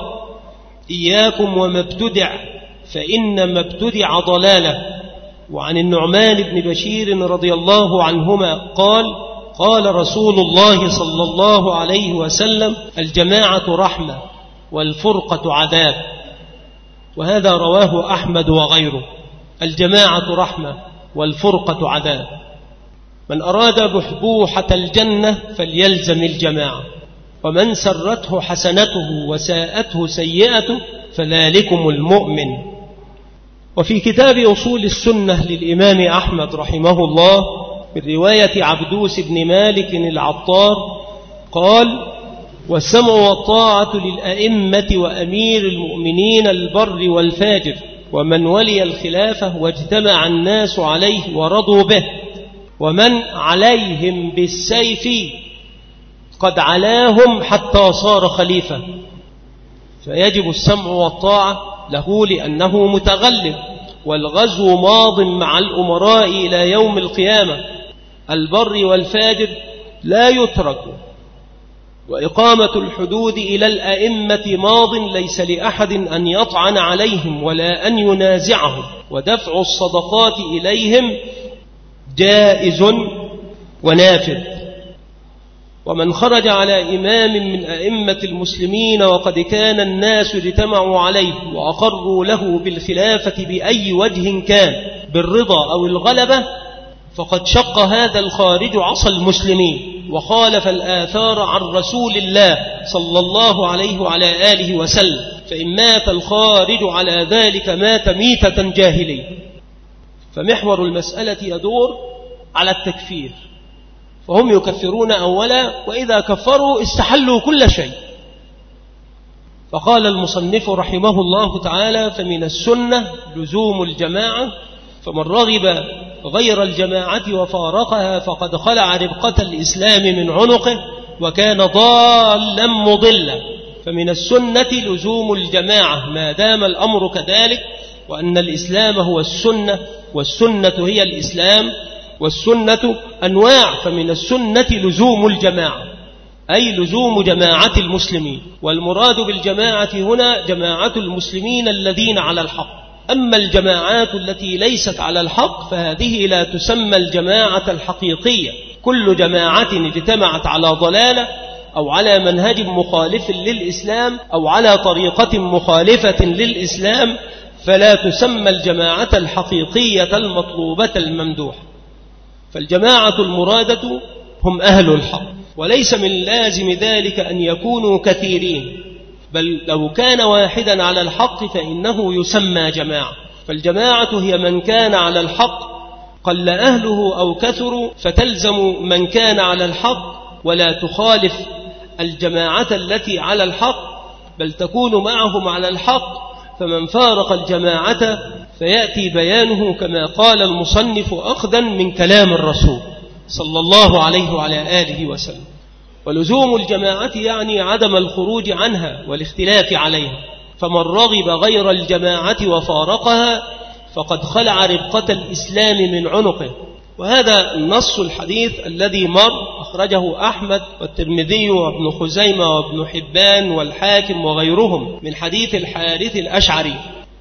إياكم وما ابتدع فإنما ابتدع ضلالة. وعن النعمان بن بشير رضي الله عنهما قال: قال رسول الله صلى الله عليه وسلم: الجماعة رحمة والفرقة عذاب. وهذا رواه أحمد وغيره. الجماعة رحمة والفرقة عذاب. من أراد بحبوحة الجنة فليلزم الجماعة، ومن سرته حسنته وساءته سيئته فذلكم المؤمن. وفي كتاب أصول السنة للإمام أحمد رحمه الله من رواية عبدوس بن مالك العطار قال: والسمع والطاعة للأئمة وأمير المؤمنين البر والفاجر ومن ولي الخلافة واجتمع الناس عليه ورضوا به، ومن عليهم بالسيف قد علاهم حتى صار خليفة. فيجب السمع والطاعة له لأنه متغلب، والغزو ماض مع الأمراء إلى يوم القيامة. البر والفاجر لا يترك، وإقامة الحدود إلى الأئمة ماض ليس لأحد أن يطعن عليهم ولا أن ينازعهم، ودفع الصدقات إليهم جائز ونافذ. ومن خرج على إمام من أئمة المسلمين وقد كان الناس اجتمعوا عليه وأقروا له بالخلافة بأي وجه كان بالرضا أو الغلبة، فقد شق هذا الخارج عصا المسلمين وخالف الآثار عن رسول الله صلى الله عليه وعلى آله وسلم. فإن مات الخارج على ذلك مات ميتة جاهلية. فمحور المسألة يدور على التكفير، فهم يكفرون أولا، وإذا كفروا استحلوا كل شيء. فقال المصنف رحمه الله تعالى: فمن السنة لزوم الجماعة، فمن رغب غير الجماعة وفارقها فقد خلع ربقة الإسلام من عنقه وكان ضالا مضلا. فمن السنة لزوم الجماعة ما دام الأمر كذلك، وأن الإسلام هو السنة والسنة هي الإسلام، والسنة أنواع، فمن السنة لزوم الجماعة. أي لزوم جماعة المسلمين، والمراد بالجماعة هنا جماعة المسلمين الذين على الحق. أما الجماعات التي ليست على الحق فهذه لا تسمى الجماعة الحقيقية. كل جماعة اجتمعت على ضلالة أو على منهج مخالف للإسلام أو على طريقة مخالفة للإسلام فلا تسمى الجماعة الحقيقية المطلوبة الممدوحة. فالجماعة المرادة هم أهل الحق، وليس من لازم ذلك أن يكونوا كثيرين، بل لو كان واحدا على الحق فإنه يسمى جماعة. فالجماعة هي من كان على الحق قل أهله أو كثروا، فتلزم من كان على الحق ولا تخالف الجماعة التي على الحق، بل تكون معهم على الحق. فمن فارق الجماعة فيأتي بيانه كما قال المصنف أخذا من كلام الرسول صلى الله عليه وعلى آله وسلم. ولزوم الجماعة يعني عدم الخروج عنها والاختلاف عليها، فمن رغب غير الجماعة وفارقها فقد خلع ربقة الإسلام من عنقه. وهذا النص الحديث الذي مر أخرجه أحمد والترمذي وابن خزيمة وابن حبان والحاكم وغيرهم من حديث الحارث الأشعري: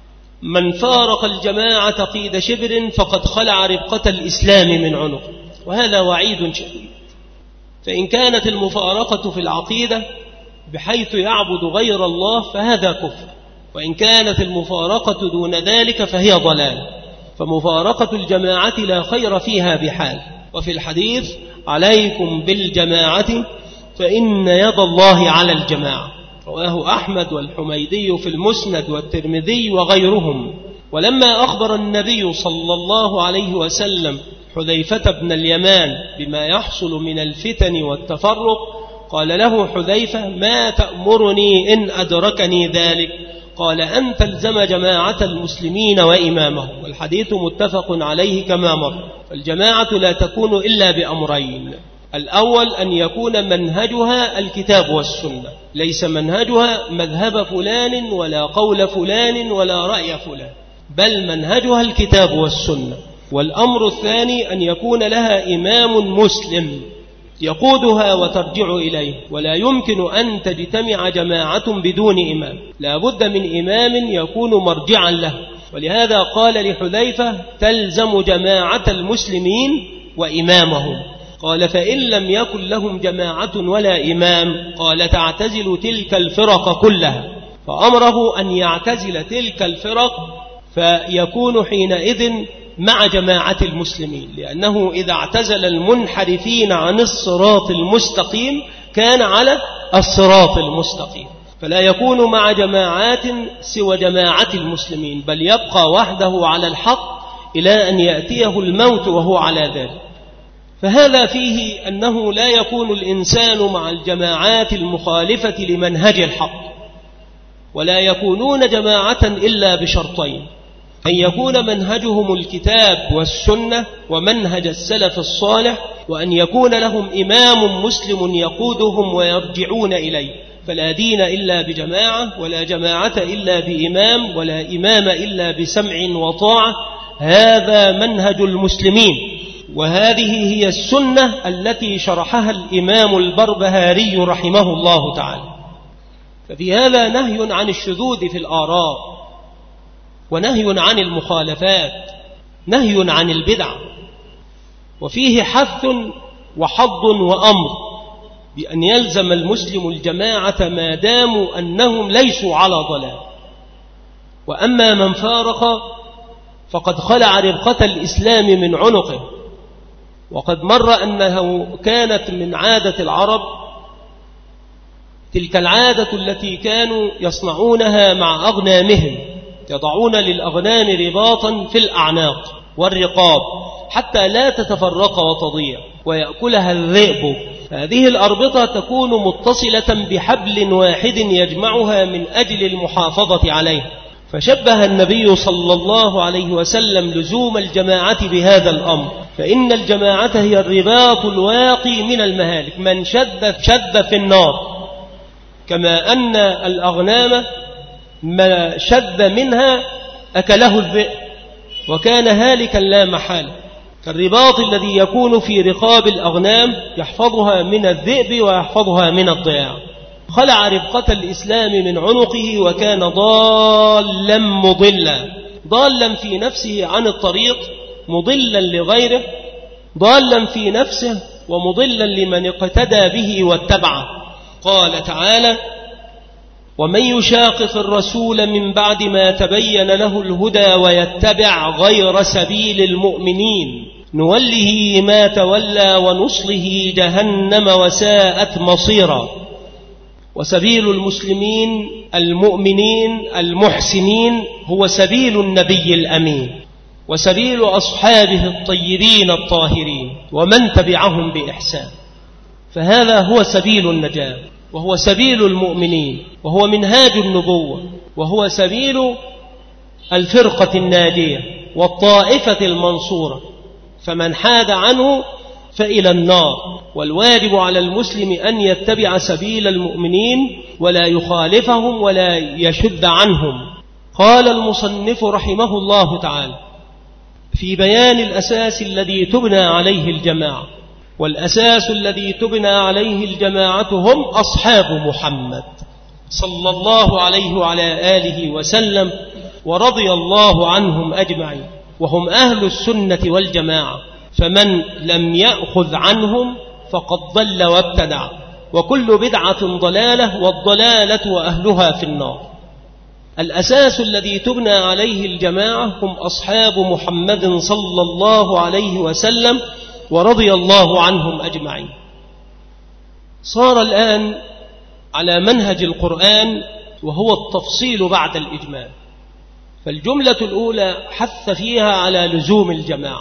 من فارق الجماعة قيد شبر فقد خلع ربقة الإسلام من عنقه. وهذا وعيد شديد. فإن كانت المفارقة في العقيدة بحيث يعبد غير الله فهذا كفر، وإن كانت المفارقة دون ذلك فهي ضلال. فمفارقة الجماعة لا خير فيها بحال. وفي الحديث: عليكم بالجماعة فإن يد الله على الجماعة، رواه أحمد والحميدي في المسند والترمذي وغيرهم. ولما أخبر النبي صلى الله عليه وسلم حذيفة بن اليمان بما يحصل من الفتن والتفرق قال له حذيفة: ما تأمرني إن أدركني ذلك؟ قال: أن تلزم جماعة المسلمين وإمامهم. والحديث متفق عليه كما مر. فالجماعة لا تكون إلا بأمرين: الأول أن يكون منهجها الكتاب والسنة، ليس منهجها مذهب فلان ولا قول فلان ولا رأي فلان، بل منهجها الكتاب والسنة. والأمر الثاني أن يكون لها إمام مسلم يقودها وترجع إليه، ولا يمكن أن تجتمع جماعة بدون إمام، لا بد من إمام يكون مرجعا له. ولهذا قال لحذيفة: تلزم جماعة المسلمين وإمامهم. قال: فإن لم يكن لهم جماعة ولا إمام؟ قال: تعتزل تلك الفرق كلها. فأمره أن يعتزل تلك الفرق فيكون حينئذ مع جماعة المسلمين، لأنه إذا اعتزل المنحرفين عن الصراط المستقيم كان على الصراط المستقيم، فلا يكون مع جماعات سوى جماعة المسلمين، بل يبقى وحده على الحق إلى أن يأتيه الموت وهو على ذلك. فهذا فيه أنه لا يكون الإنسان مع الجماعات المخالفة لمنهج الحق، ولا يكونون جماعة إلا بشرطين: أن يكون منهجهم الكتاب والسنة ومنهج السلف الصالح، وأن يكون لهم إمام مسلم يقودهم ويرجعون إليه. فلا دين إلا بجماعة، ولا جماعة إلا بإمام، ولا إمام إلا بسمع وطاعة. هذا منهج المسلمين، وهذه هي السنة التي شرحها الإمام البربهاري رحمه الله تعالى. ففي هذا نهي عن الشذوذ في الآراء، ونهي عن المخالفات، نهي عن البدع، وفيه حث وحض وأمر بأن يلزم المسلم الجماعة ما داموا أنهم ليسوا على ضلال. وأما من فارق فقد خلع ربقة الإسلام من عنقه. وقد مر أنه كانت من عادة العرب تلك العادة التي كانوا يصنعونها مع أغنامهم، يضعون للأغنام رباطا في الأعناق والرقاب حتى لا تتفرق وتضيع ويأكلها الذئب. هذه الأربطة تكون متصلة بحبل واحد يجمعها من أجل المحافظة عليها. فشبه النبي صلى الله عليه وسلم لزوم الجماعة بهذا الأمر، فإن الجماعة هي الرباط الواقي من المهالك، من شذ في النار، كما أن الأغنام ما شذ منها أكله الذئب وكان هالكا لا محالة. كالرباط الذي يكون في رقاب الأغنام يحفظها من الذئب ويحفظها من الضياع. خلع ربقة الإسلام من عنقه وكان ضالا مضلا، ضالا في نفسه عن الطريق، مضلا لغيره، ضالا في نفسه ومضلا لمن اقتدى به واتبعه. قال تعالى: ومن يشاقق الرسول من بعد ما تبين له الهدى ويتبع غير سبيل المؤمنين نوله ما تولى ونصله جهنم وساءت مصيرا. وسبيل المسلمين المؤمنين المحسنين هو سبيل النبي الأمين، وسبيل أصحابه الطيبين الطاهرين ومن تبعهم بإحسان. فهذا هو سبيل النجاة، وهو سبيل المؤمنين، وهو منهاج النبوة، وهو سبيل الفرقة الناجية والطائفة المنصورة. فمن حاد عنه فإلى النار. والواجب على المسلم أن يتبع سبيل المؤمنين ولا يخالفهم ولا يشد عنهم. قال المصنف رحمه الله تعالى في بيان الأساس الذي تبنى عليه الجماعة، والأساس الذي تبنى عليه الجماعة هم أصحاب محمد صلى الله عليه وعلى آله وسلم ورضي الله عنهم أجمعين، وهم أهل السنة والجماعة. فمن لم يأخذ عنهم فقد ضل وابتدع، وكل بدعة ضلالة، والضلالة وأهلها في النار. الأساس الذي تبنى عليه الجماعة هم أصحاب محمد صلى الله عليه وسلم ورضي الله عنهم أجمعين. صار الآن على منهج القرآن، وهو التفصيل بعد الإجمال. فالجملة الأولى حث فيها على لزوم الجماعة،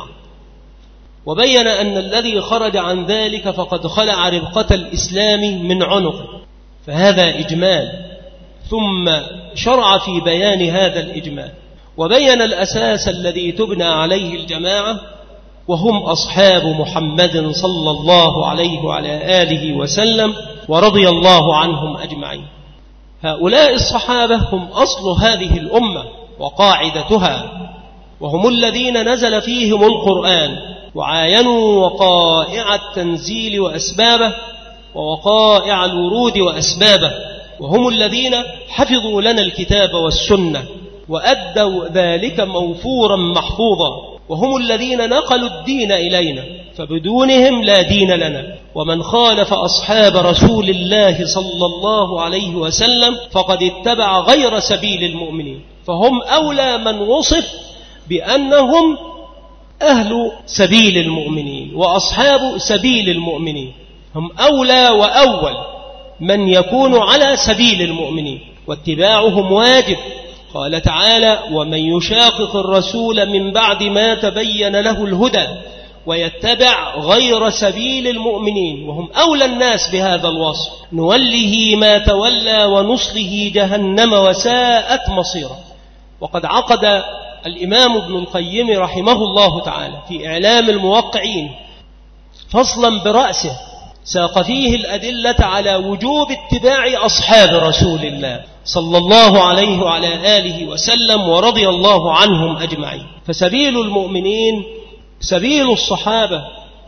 وبين أن الذي خرج عن ذلك فقد خلع ربقة الإسلام من عنقه، فهذا إجمال. ثم شرع في بيان هذا الإجمال وبين الأساس الذي تبنى عليه الجماعة، وهم أصحاب محمد صلى الله عليه وعلى آله وسلم ورضي الله عنهم أجمعين. هؤلاء الصحابة هم أصل هذه الأمة وقاعدتها، وهم الذين نزل فيهم القرآن وعاينوا وقائع التنزيل وأسبابه ووقائع الورود وأسبابه، وهم الذين حفظوا لنا الكتاب والسنة وأدوا ذلك موفورا محفوظا، وهم الذين نقلوا الدين إلينا، فبدونهم لا دين لنا. ومن خالف أصحاب رسول الله صلى الله عليه وسلم فقد اتبع غير سبيل المؤمنين، فهم أولى من وصف بأنهم أهل سبيل المؤمنين وأصحاب سبيل المؤمنين، هم أولى وأول من يكون على سبيل المؤمنين، واتباعهم واجب. قال تعالى: ومن يشاقق الرسول من بعد ما تبين له الهدى ويتبع غير سبيل المؤمنين، وهم أولى الناس بهذا الوصف، نوله ما تولى ونصله جهنم وساءت مصيرا. وقد عقد الإمام ابن القيم رحمه الله تعالى في إعلام الموقعين فصلا برأسه ساق فيه الأدلة على وجوب اتباع أصحاب رسول الله صلى الله عليه وعلى آله وسلم ورضي الله عنهم أجمعين. فسبيل المؤمنين سبيل الصحابة،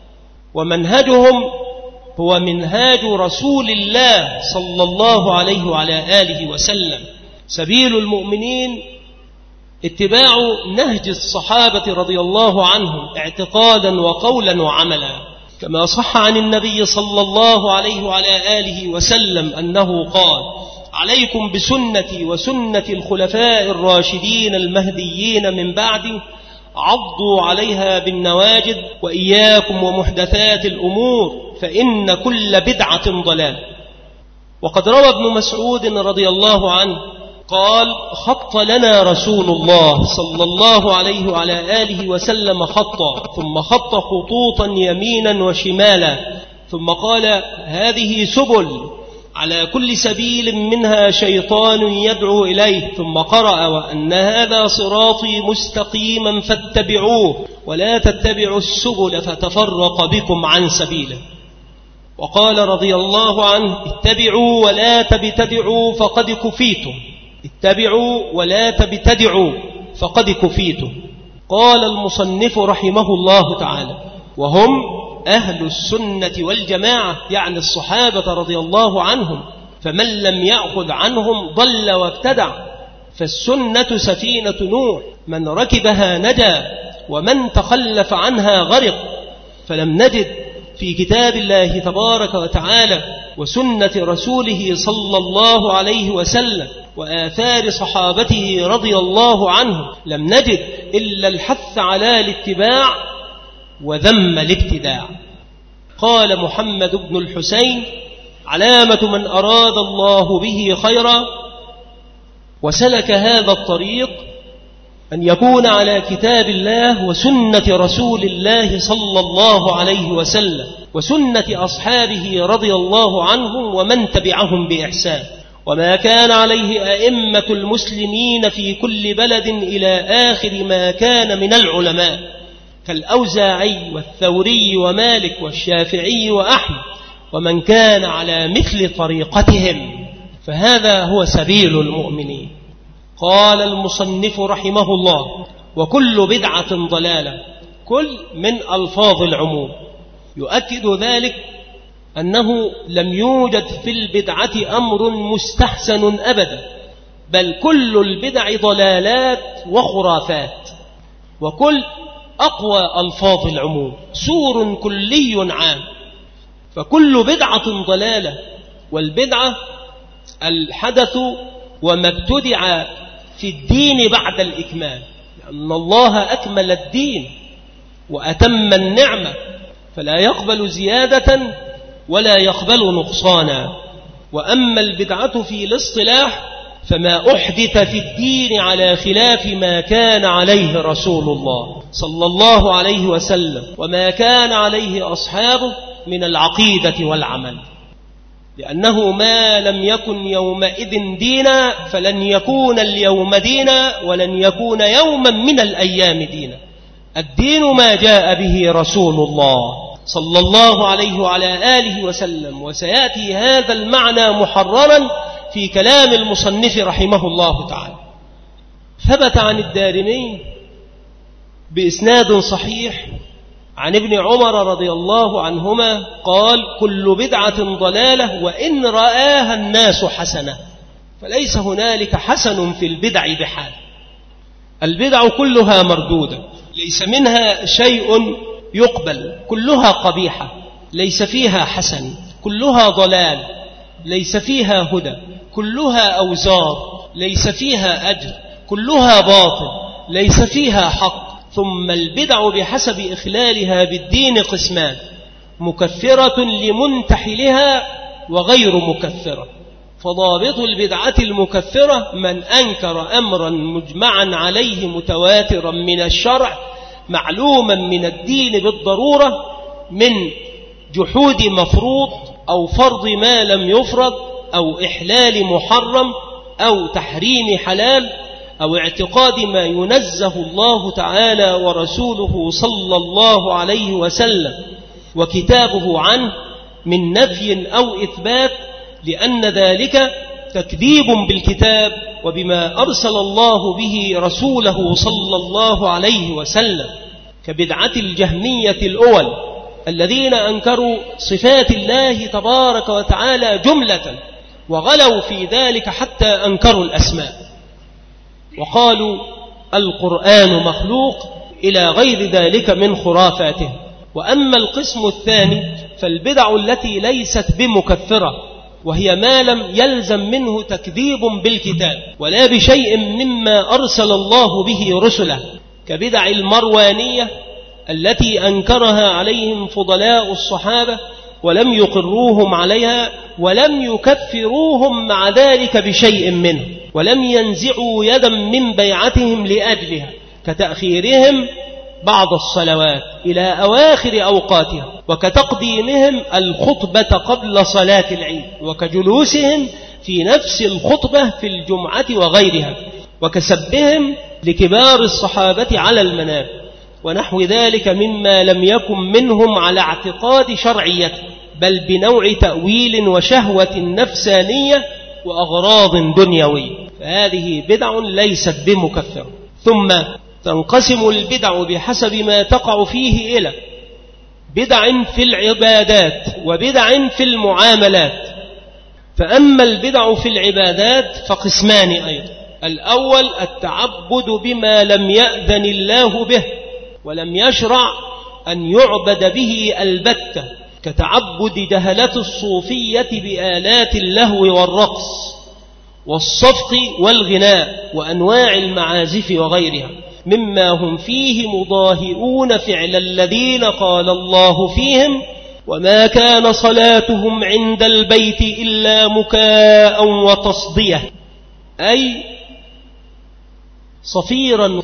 ومنهجهم هو منهاج رسول الله صلى الله عليه وعلى آله وسلم. سبيل المؤمنين اتباع نهج الصحابة رضي الله عنهم اعتقادا وقولا وعملا، كما صح عن النبي صلى الله عليه وعلى آله وسلم أنه قال: عليكم بسنتي وسنة الخلفاء الراشدين المهديين من بعدي، عضوا عليها بالنواجذ، وإياكم ومحدثات الأمور فإن كل بدعة ضلال. وقد روى ابن مسعود رضي الله عنه قال: خط لنا رسول الله صلى الله عليه وعلى آله وسلم خطا، ثم خط خطوطا يمينا وشمالا، ثم قال: هذه سبل، على كل سبيل منها شيطان يدعو إليه، ثم قرأ: وأن هذا صراطي مستقيما فاتبعوه ولا تتبعوا السبل فتفرق بكم عن سبيله. وقال رضي الله عنه: اتبعوا ولا تبتدعوا فقد كفيتم، اتبعوا ولا تبتدعوا فقد كفيتم. قال المصنف رحمه الله تعالى: وهم أهل السنة والجماعة، يعني الصحابة رضي الله عنهم، فمن لم يأخذ عنهم ضل وابتدع. فالسنة سفينة نوح، من ركبها نجا ومن تخلف عنها غرق. فلم نجد في كتاب الله تبارك وتعالى وسنة رسوله صلى الله عليه وسلم وآثار صحابته رضي الله عنهم، لم نجد إلا الحث على الاتباع وذم الابتداع. قال محمد بن الحسين: علامة من أراد الله به خيرا وسلك هذا الطريق أن يكون على كتاب الله وسنة رسول الله صلى الله عليه وسلم وسنة أصحابه رضي الله عنهم ومن تبعهم بإحسان، وما كان عليه أئمة المسلمين في كل بلد إلى آخر ما كان من العلماء كالأوزاعي والثوري ومالك والشافعي وأحمد ومن كان على مثل طريقتهم، فهذا هو سبيل المؤمنين. قال المصنف رحمه الله: وكل بدعة ضلالة. كل من ألفاظ العموم، يؤكد ذلك أنه لم يوجد في البدعة أمر مستحسن أبدا، بل كل البدع ضلالات وخرافات. وكل أقوى ألفاظ العموم، سور كلي عام، فكل بدعة ضلالة. والبدعة الحدث وما ابتدع في الدين بعد الإكمال، لأن الله أكمل الدين وأتم النعمة، فلا يقبل زيادة ولا يقبل نقصانا. وأما البدعة في الاصطلاح فما أحدث في الدين على خلاف ما كان عليه رسول الله صلى الله عليه وسلم وما كان عليه أصحابه من العقيدة والعمل، لأنه ما لم يكن يومئذ دينا فلن يكون اليوم دينا ولن يكون يوما من الأيام دينا. الدين ما جاء به رسول الله صلى الله عليه وعلى آله وسلم، وسيأتي هذا المعنى محررا في كلام المصنف رحمه الله تعالى. ثبت عن الدارمي بإسناد صحيح عن ابن عمر رضي الله عنهما قال: كل بدعة ضلالة وإن رآها الناس حسنة. فليس هنالك حسن في البدع بحال، البدع كلها مردودة، ليس منها شيء يقبل، كلها قبيحة، ليس فيها حسن، كلها ضلال، ليس فيها هدى، كلها أوزار، ليس فيها أجر، كلها باطل، ليس فيها حق. ثم البدع بحسب إخلالها بالدين قسمان: مكفرة لمنتحلها وغير مكفرة. فضابط البدعة المكفرة من أنكر أمرا مجمعا عليه متواترا من الشرع معلوما من الدين بالضرورة، من جحود مفروض أو فرض ما لم يفرض أو إحلال محرم أو تحريم حلال أو اعتقاد ما ينزه الله تعالى ورسوله صلى الله عليه وسلم وكتابه عنه من نفي أو إثبات، لأن ذلك تكذيب بالكتاب وبما أرسل الله به رسوله صلى الله عليه وسلم، كبدعة الجهمية الأول الذين أنكروا صفات الله تبارك وتعالى جملة وغلوا في ذلك حتى أنكروا الأسماء وقالوا القرآن مخلوق إلى غير ذلك من خرافاته. وأما القسم الثاني فالبدع التي ليست بمكفرة، وهي ما لم يلزم منه تكذيب بالكتاب ولا بشيء مما أرسل الله به رسله، كبدع المروانية التي أنكرها عليهم فضلاء الصحابة ولم يقروهم عليها ولم يكفروهم مع ذلك بشيء منه، ولم ينزعوا يدا من بيعتهم لأجلها، كتأخيرهم بعض الصلوات إلى أواخر أوقاتها، وكتقديمهم الخطبة قبل صلاة العيد، وكجلوسهم في نفس الخطبة في الجمعة وغيرها، وكسبهم لكبار الصحابة على المنابر، ونحو ذلك مما لم يكن منهم على اعتقاد شرعيته، بل بنوع تأويل وشهوة نفسانية وأغراض دنيوية، فهذه بدع ليست بمكفرة. ثم تنقسم البدع بحسب ما تقع فيه إلى بدع في العبادات وبدع في المعاملات. فأما البدع في العبادات فقسمان أيضا. الأول التعبد بما لم يأذن الله به ولم يشرع أن يعبد به البتة، كتعبد جهلة الصوفية بآلات اللهو والرقص والصفق والغناء وأنواع المعازف وغيرها، مما هم فيه مضاهئون فعل الذين قال الله فيهم: وما كان صلاتهم عند البيت إلا مكاء وتصدية، أي صفيرا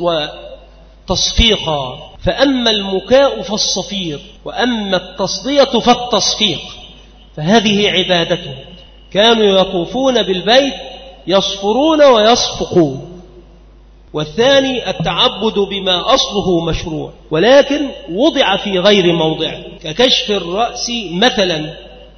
وتصفيقا. فأما المكاء فالصفير، وأما التصدية فالتصفيق، فهذه عبادتهم. كانوا يطوفون بالبيت يصفرون ويصفقون. والثاني التعبد بما أصله مشروع ولكن وضع في غير موضعه، ككشف الرأس مثلا،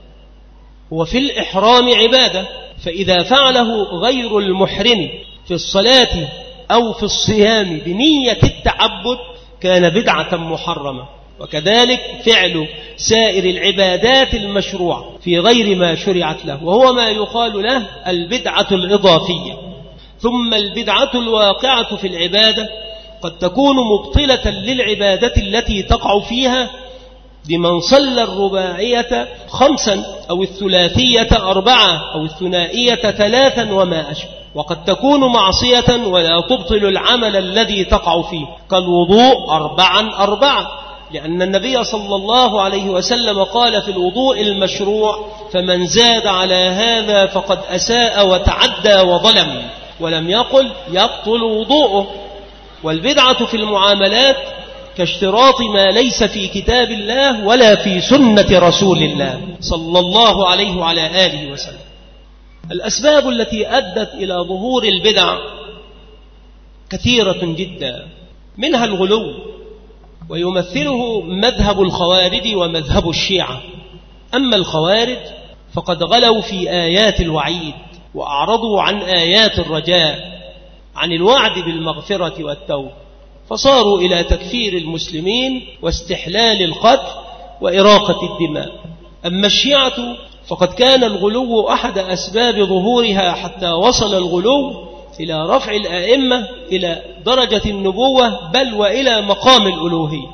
هو في الإحرام عبادة، فإذا فعله غير المحرم في الصلاة أو في الصيام بنية التعبد كان بدعة محرمة. وكذلك فعل سائر العبادات المشروع في غير ما شرعت له، وهو ما يقال له البدعة الإضافية. ثم البدعة الواقعة في العبادة قد تكون مبطلة للعبادة التي تقع فيها، بمن صلى الرباعية 5 أو الثلاثية 4 أو الثنائية 3 وما أشبه. وقد تكون معصية ولا تبطل العمل الذي تقع فيه، كالوضوء 4 لأن النبي صلى الله عليه وسلم قال في الوضوء المشروع: فمن زاد على هذا فقد أساء وتعدى وظلم، ولم يقل يبطل وضوءه. والبدعة في المعاملات كاشتراط ما ليس في كتاب الله ولا في سنة رسول الله صلى الله عليه وعلى آله وسلم. الأسباب التي أدت إلى ظهور البدع كثيرة جدا، منها الغلو، ويمثله مذهب الخوارج ومذهب الشيعة. أما الخوارج فقد غلوا في آيات الوعيد وأعرضوا عن آيات الرجاء، عن الوعد بالمغفرة والتوبة، فصاروا إلى تكفير المسلمين واستحلال القتل وإراقة الدماء. أما الشيعة فقد كان الغلو أحد أسباب ظهورها، حتى وصل الغلو إلى رفع الآئمة إلى درجة النبوة، بل وإلى مقام الألوهية.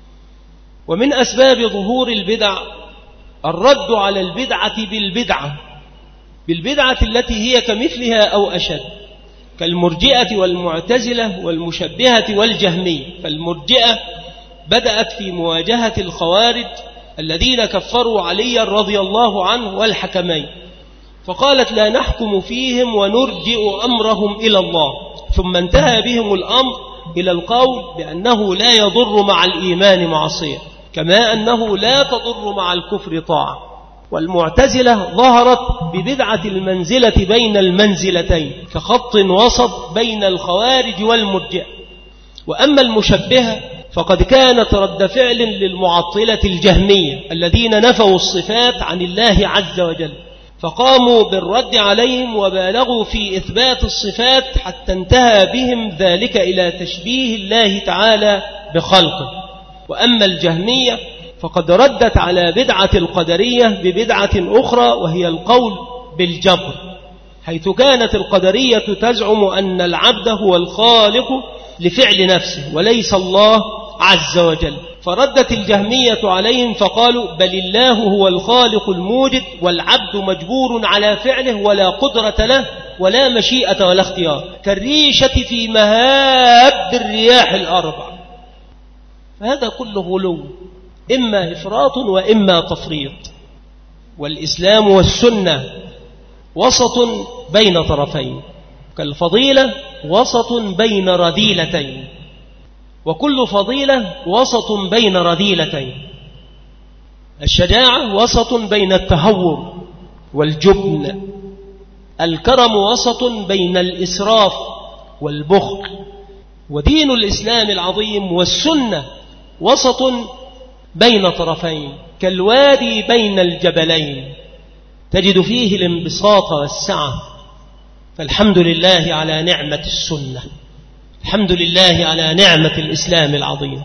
ومن أسباب ظهور البدع الرد على البدعة بالبدعة التي هي كمثلها أو أشد، كالمرجئة والمعتزلة والمشبهة والجهمية. فالمرجئة بدأت في مواجهة الخوارج الذين كفروا علي رضي الله عنه والحكمين، فقالت: لا نحكم فيهم ونرجئ أمرهم إلى الله. ثم انتهى بهم الأمر إلى القول بأنه لا يضر مع الإيمان معصية، كما أنه لا تضر مع الكفر طاعة. والمعتزلة ظهرت ببدعة المنزلة بين المنزلتين، كخط وسط بين الخوارج والمرجئة. وأما المشبهة فقد كانت رد فعل للمعطلة الجهمية الذين نفوا الصفات عن الله عز وجل، فقاموا بالرد عليهم وبالغوا في إثبات الصفات، حتى انتهى بهم ذلك إلى تشبيه الله تعالى بخلقه. وأما الجهمية فقد ردت على بدعة القدرية ببدعة أخرى، وهي القول بالجبر، حيث كانت القدرية تزعم أن العبد هو الخالق لفعل نفسه وليس الله عز وجل. فردت الجهمية عليهم فقالوا: بل الله هو الخالق الموجد، والعبد مجبور على فعله ولا قدرة له ولا مشيئة ولا اختيار، كالريشة في مهاب الرياح الأربع. فهذا كله غلو، إما إفراط وإما تفريط. والإسلام والسنة وسط بين طرفين، كالفضيلة وسط بين رذيلتين، وكل فضيلة وسط بين رذيلتين. الشجاعة وسط بين التهور والجبن، الكرم وسط بين الإسراف والبخل. ودين الإسلام العظيم والسنة وسط بين طرفين، كالوادي بين الجبلين، تجد فيه الانبساط والسعة. فالحمد لله على نعمة السنة. الحمد لله على نعمة الإسلام العظيم.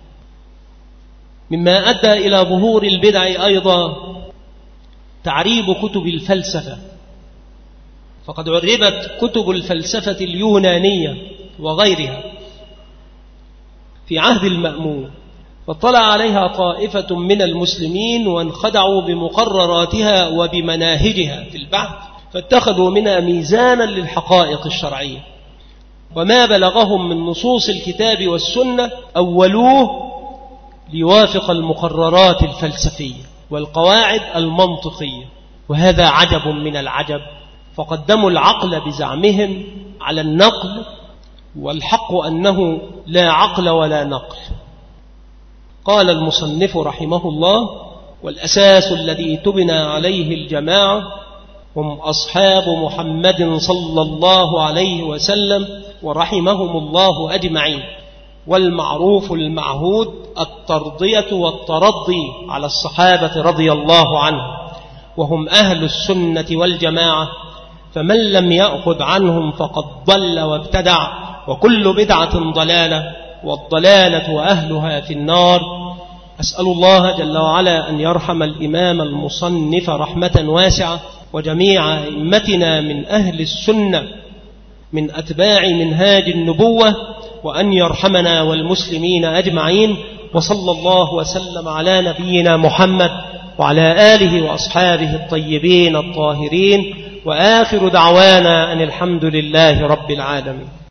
مما أدى إلى ظهور البدع أيضا تعريب كتب الفلسفة، فقد عربت كتب الفلسفة اليونانية وغيرها في عهد المأمون، فاطلع عليها طائفة من المسلمين وانخدعوا بمقرراتها وبمناهجها في البحث، فاتخذوا منها ميزانا للحقائق الشرعية، وما بلغهم من نصوص الكتاب والسنة أولوه ليوافق المقررات الفلسفية والقواعد المنطقية، وهذا عجب من العجب، فقدموا العقل بزعمهم على النقل، والحق أنه لا عقل ولا نقل. قال المصنف رحمه الله: والأساس الذي تبنى عليه الجماعة هم أصحاب محمد صلى الله عليه وسلم ورحمهم الله أجمعين، والمعروف المعهود الترضية والترضي على الصحابة رضي الله عنهم، وهم أهل السنة والجماعة، فمن لم يأخذ عنهم فقد ضل وابتدع، وكل بدعة ضلالة، والضلالة وأهلها في النار. أسأل الله جل وعلا أن يرحم الإمام المصنف رحمة واسعة، وجميع أئمتنا من أهل السنة من أتباع منهاج النبوة، وأن يرحمنا والمسلمين أجمعين. وصلى الله وسلم على نبينا محمد وعلى آله وأصحابه الطيبين الطاهرين، وآخر دعوانا أن الحمد لله رب العالمين.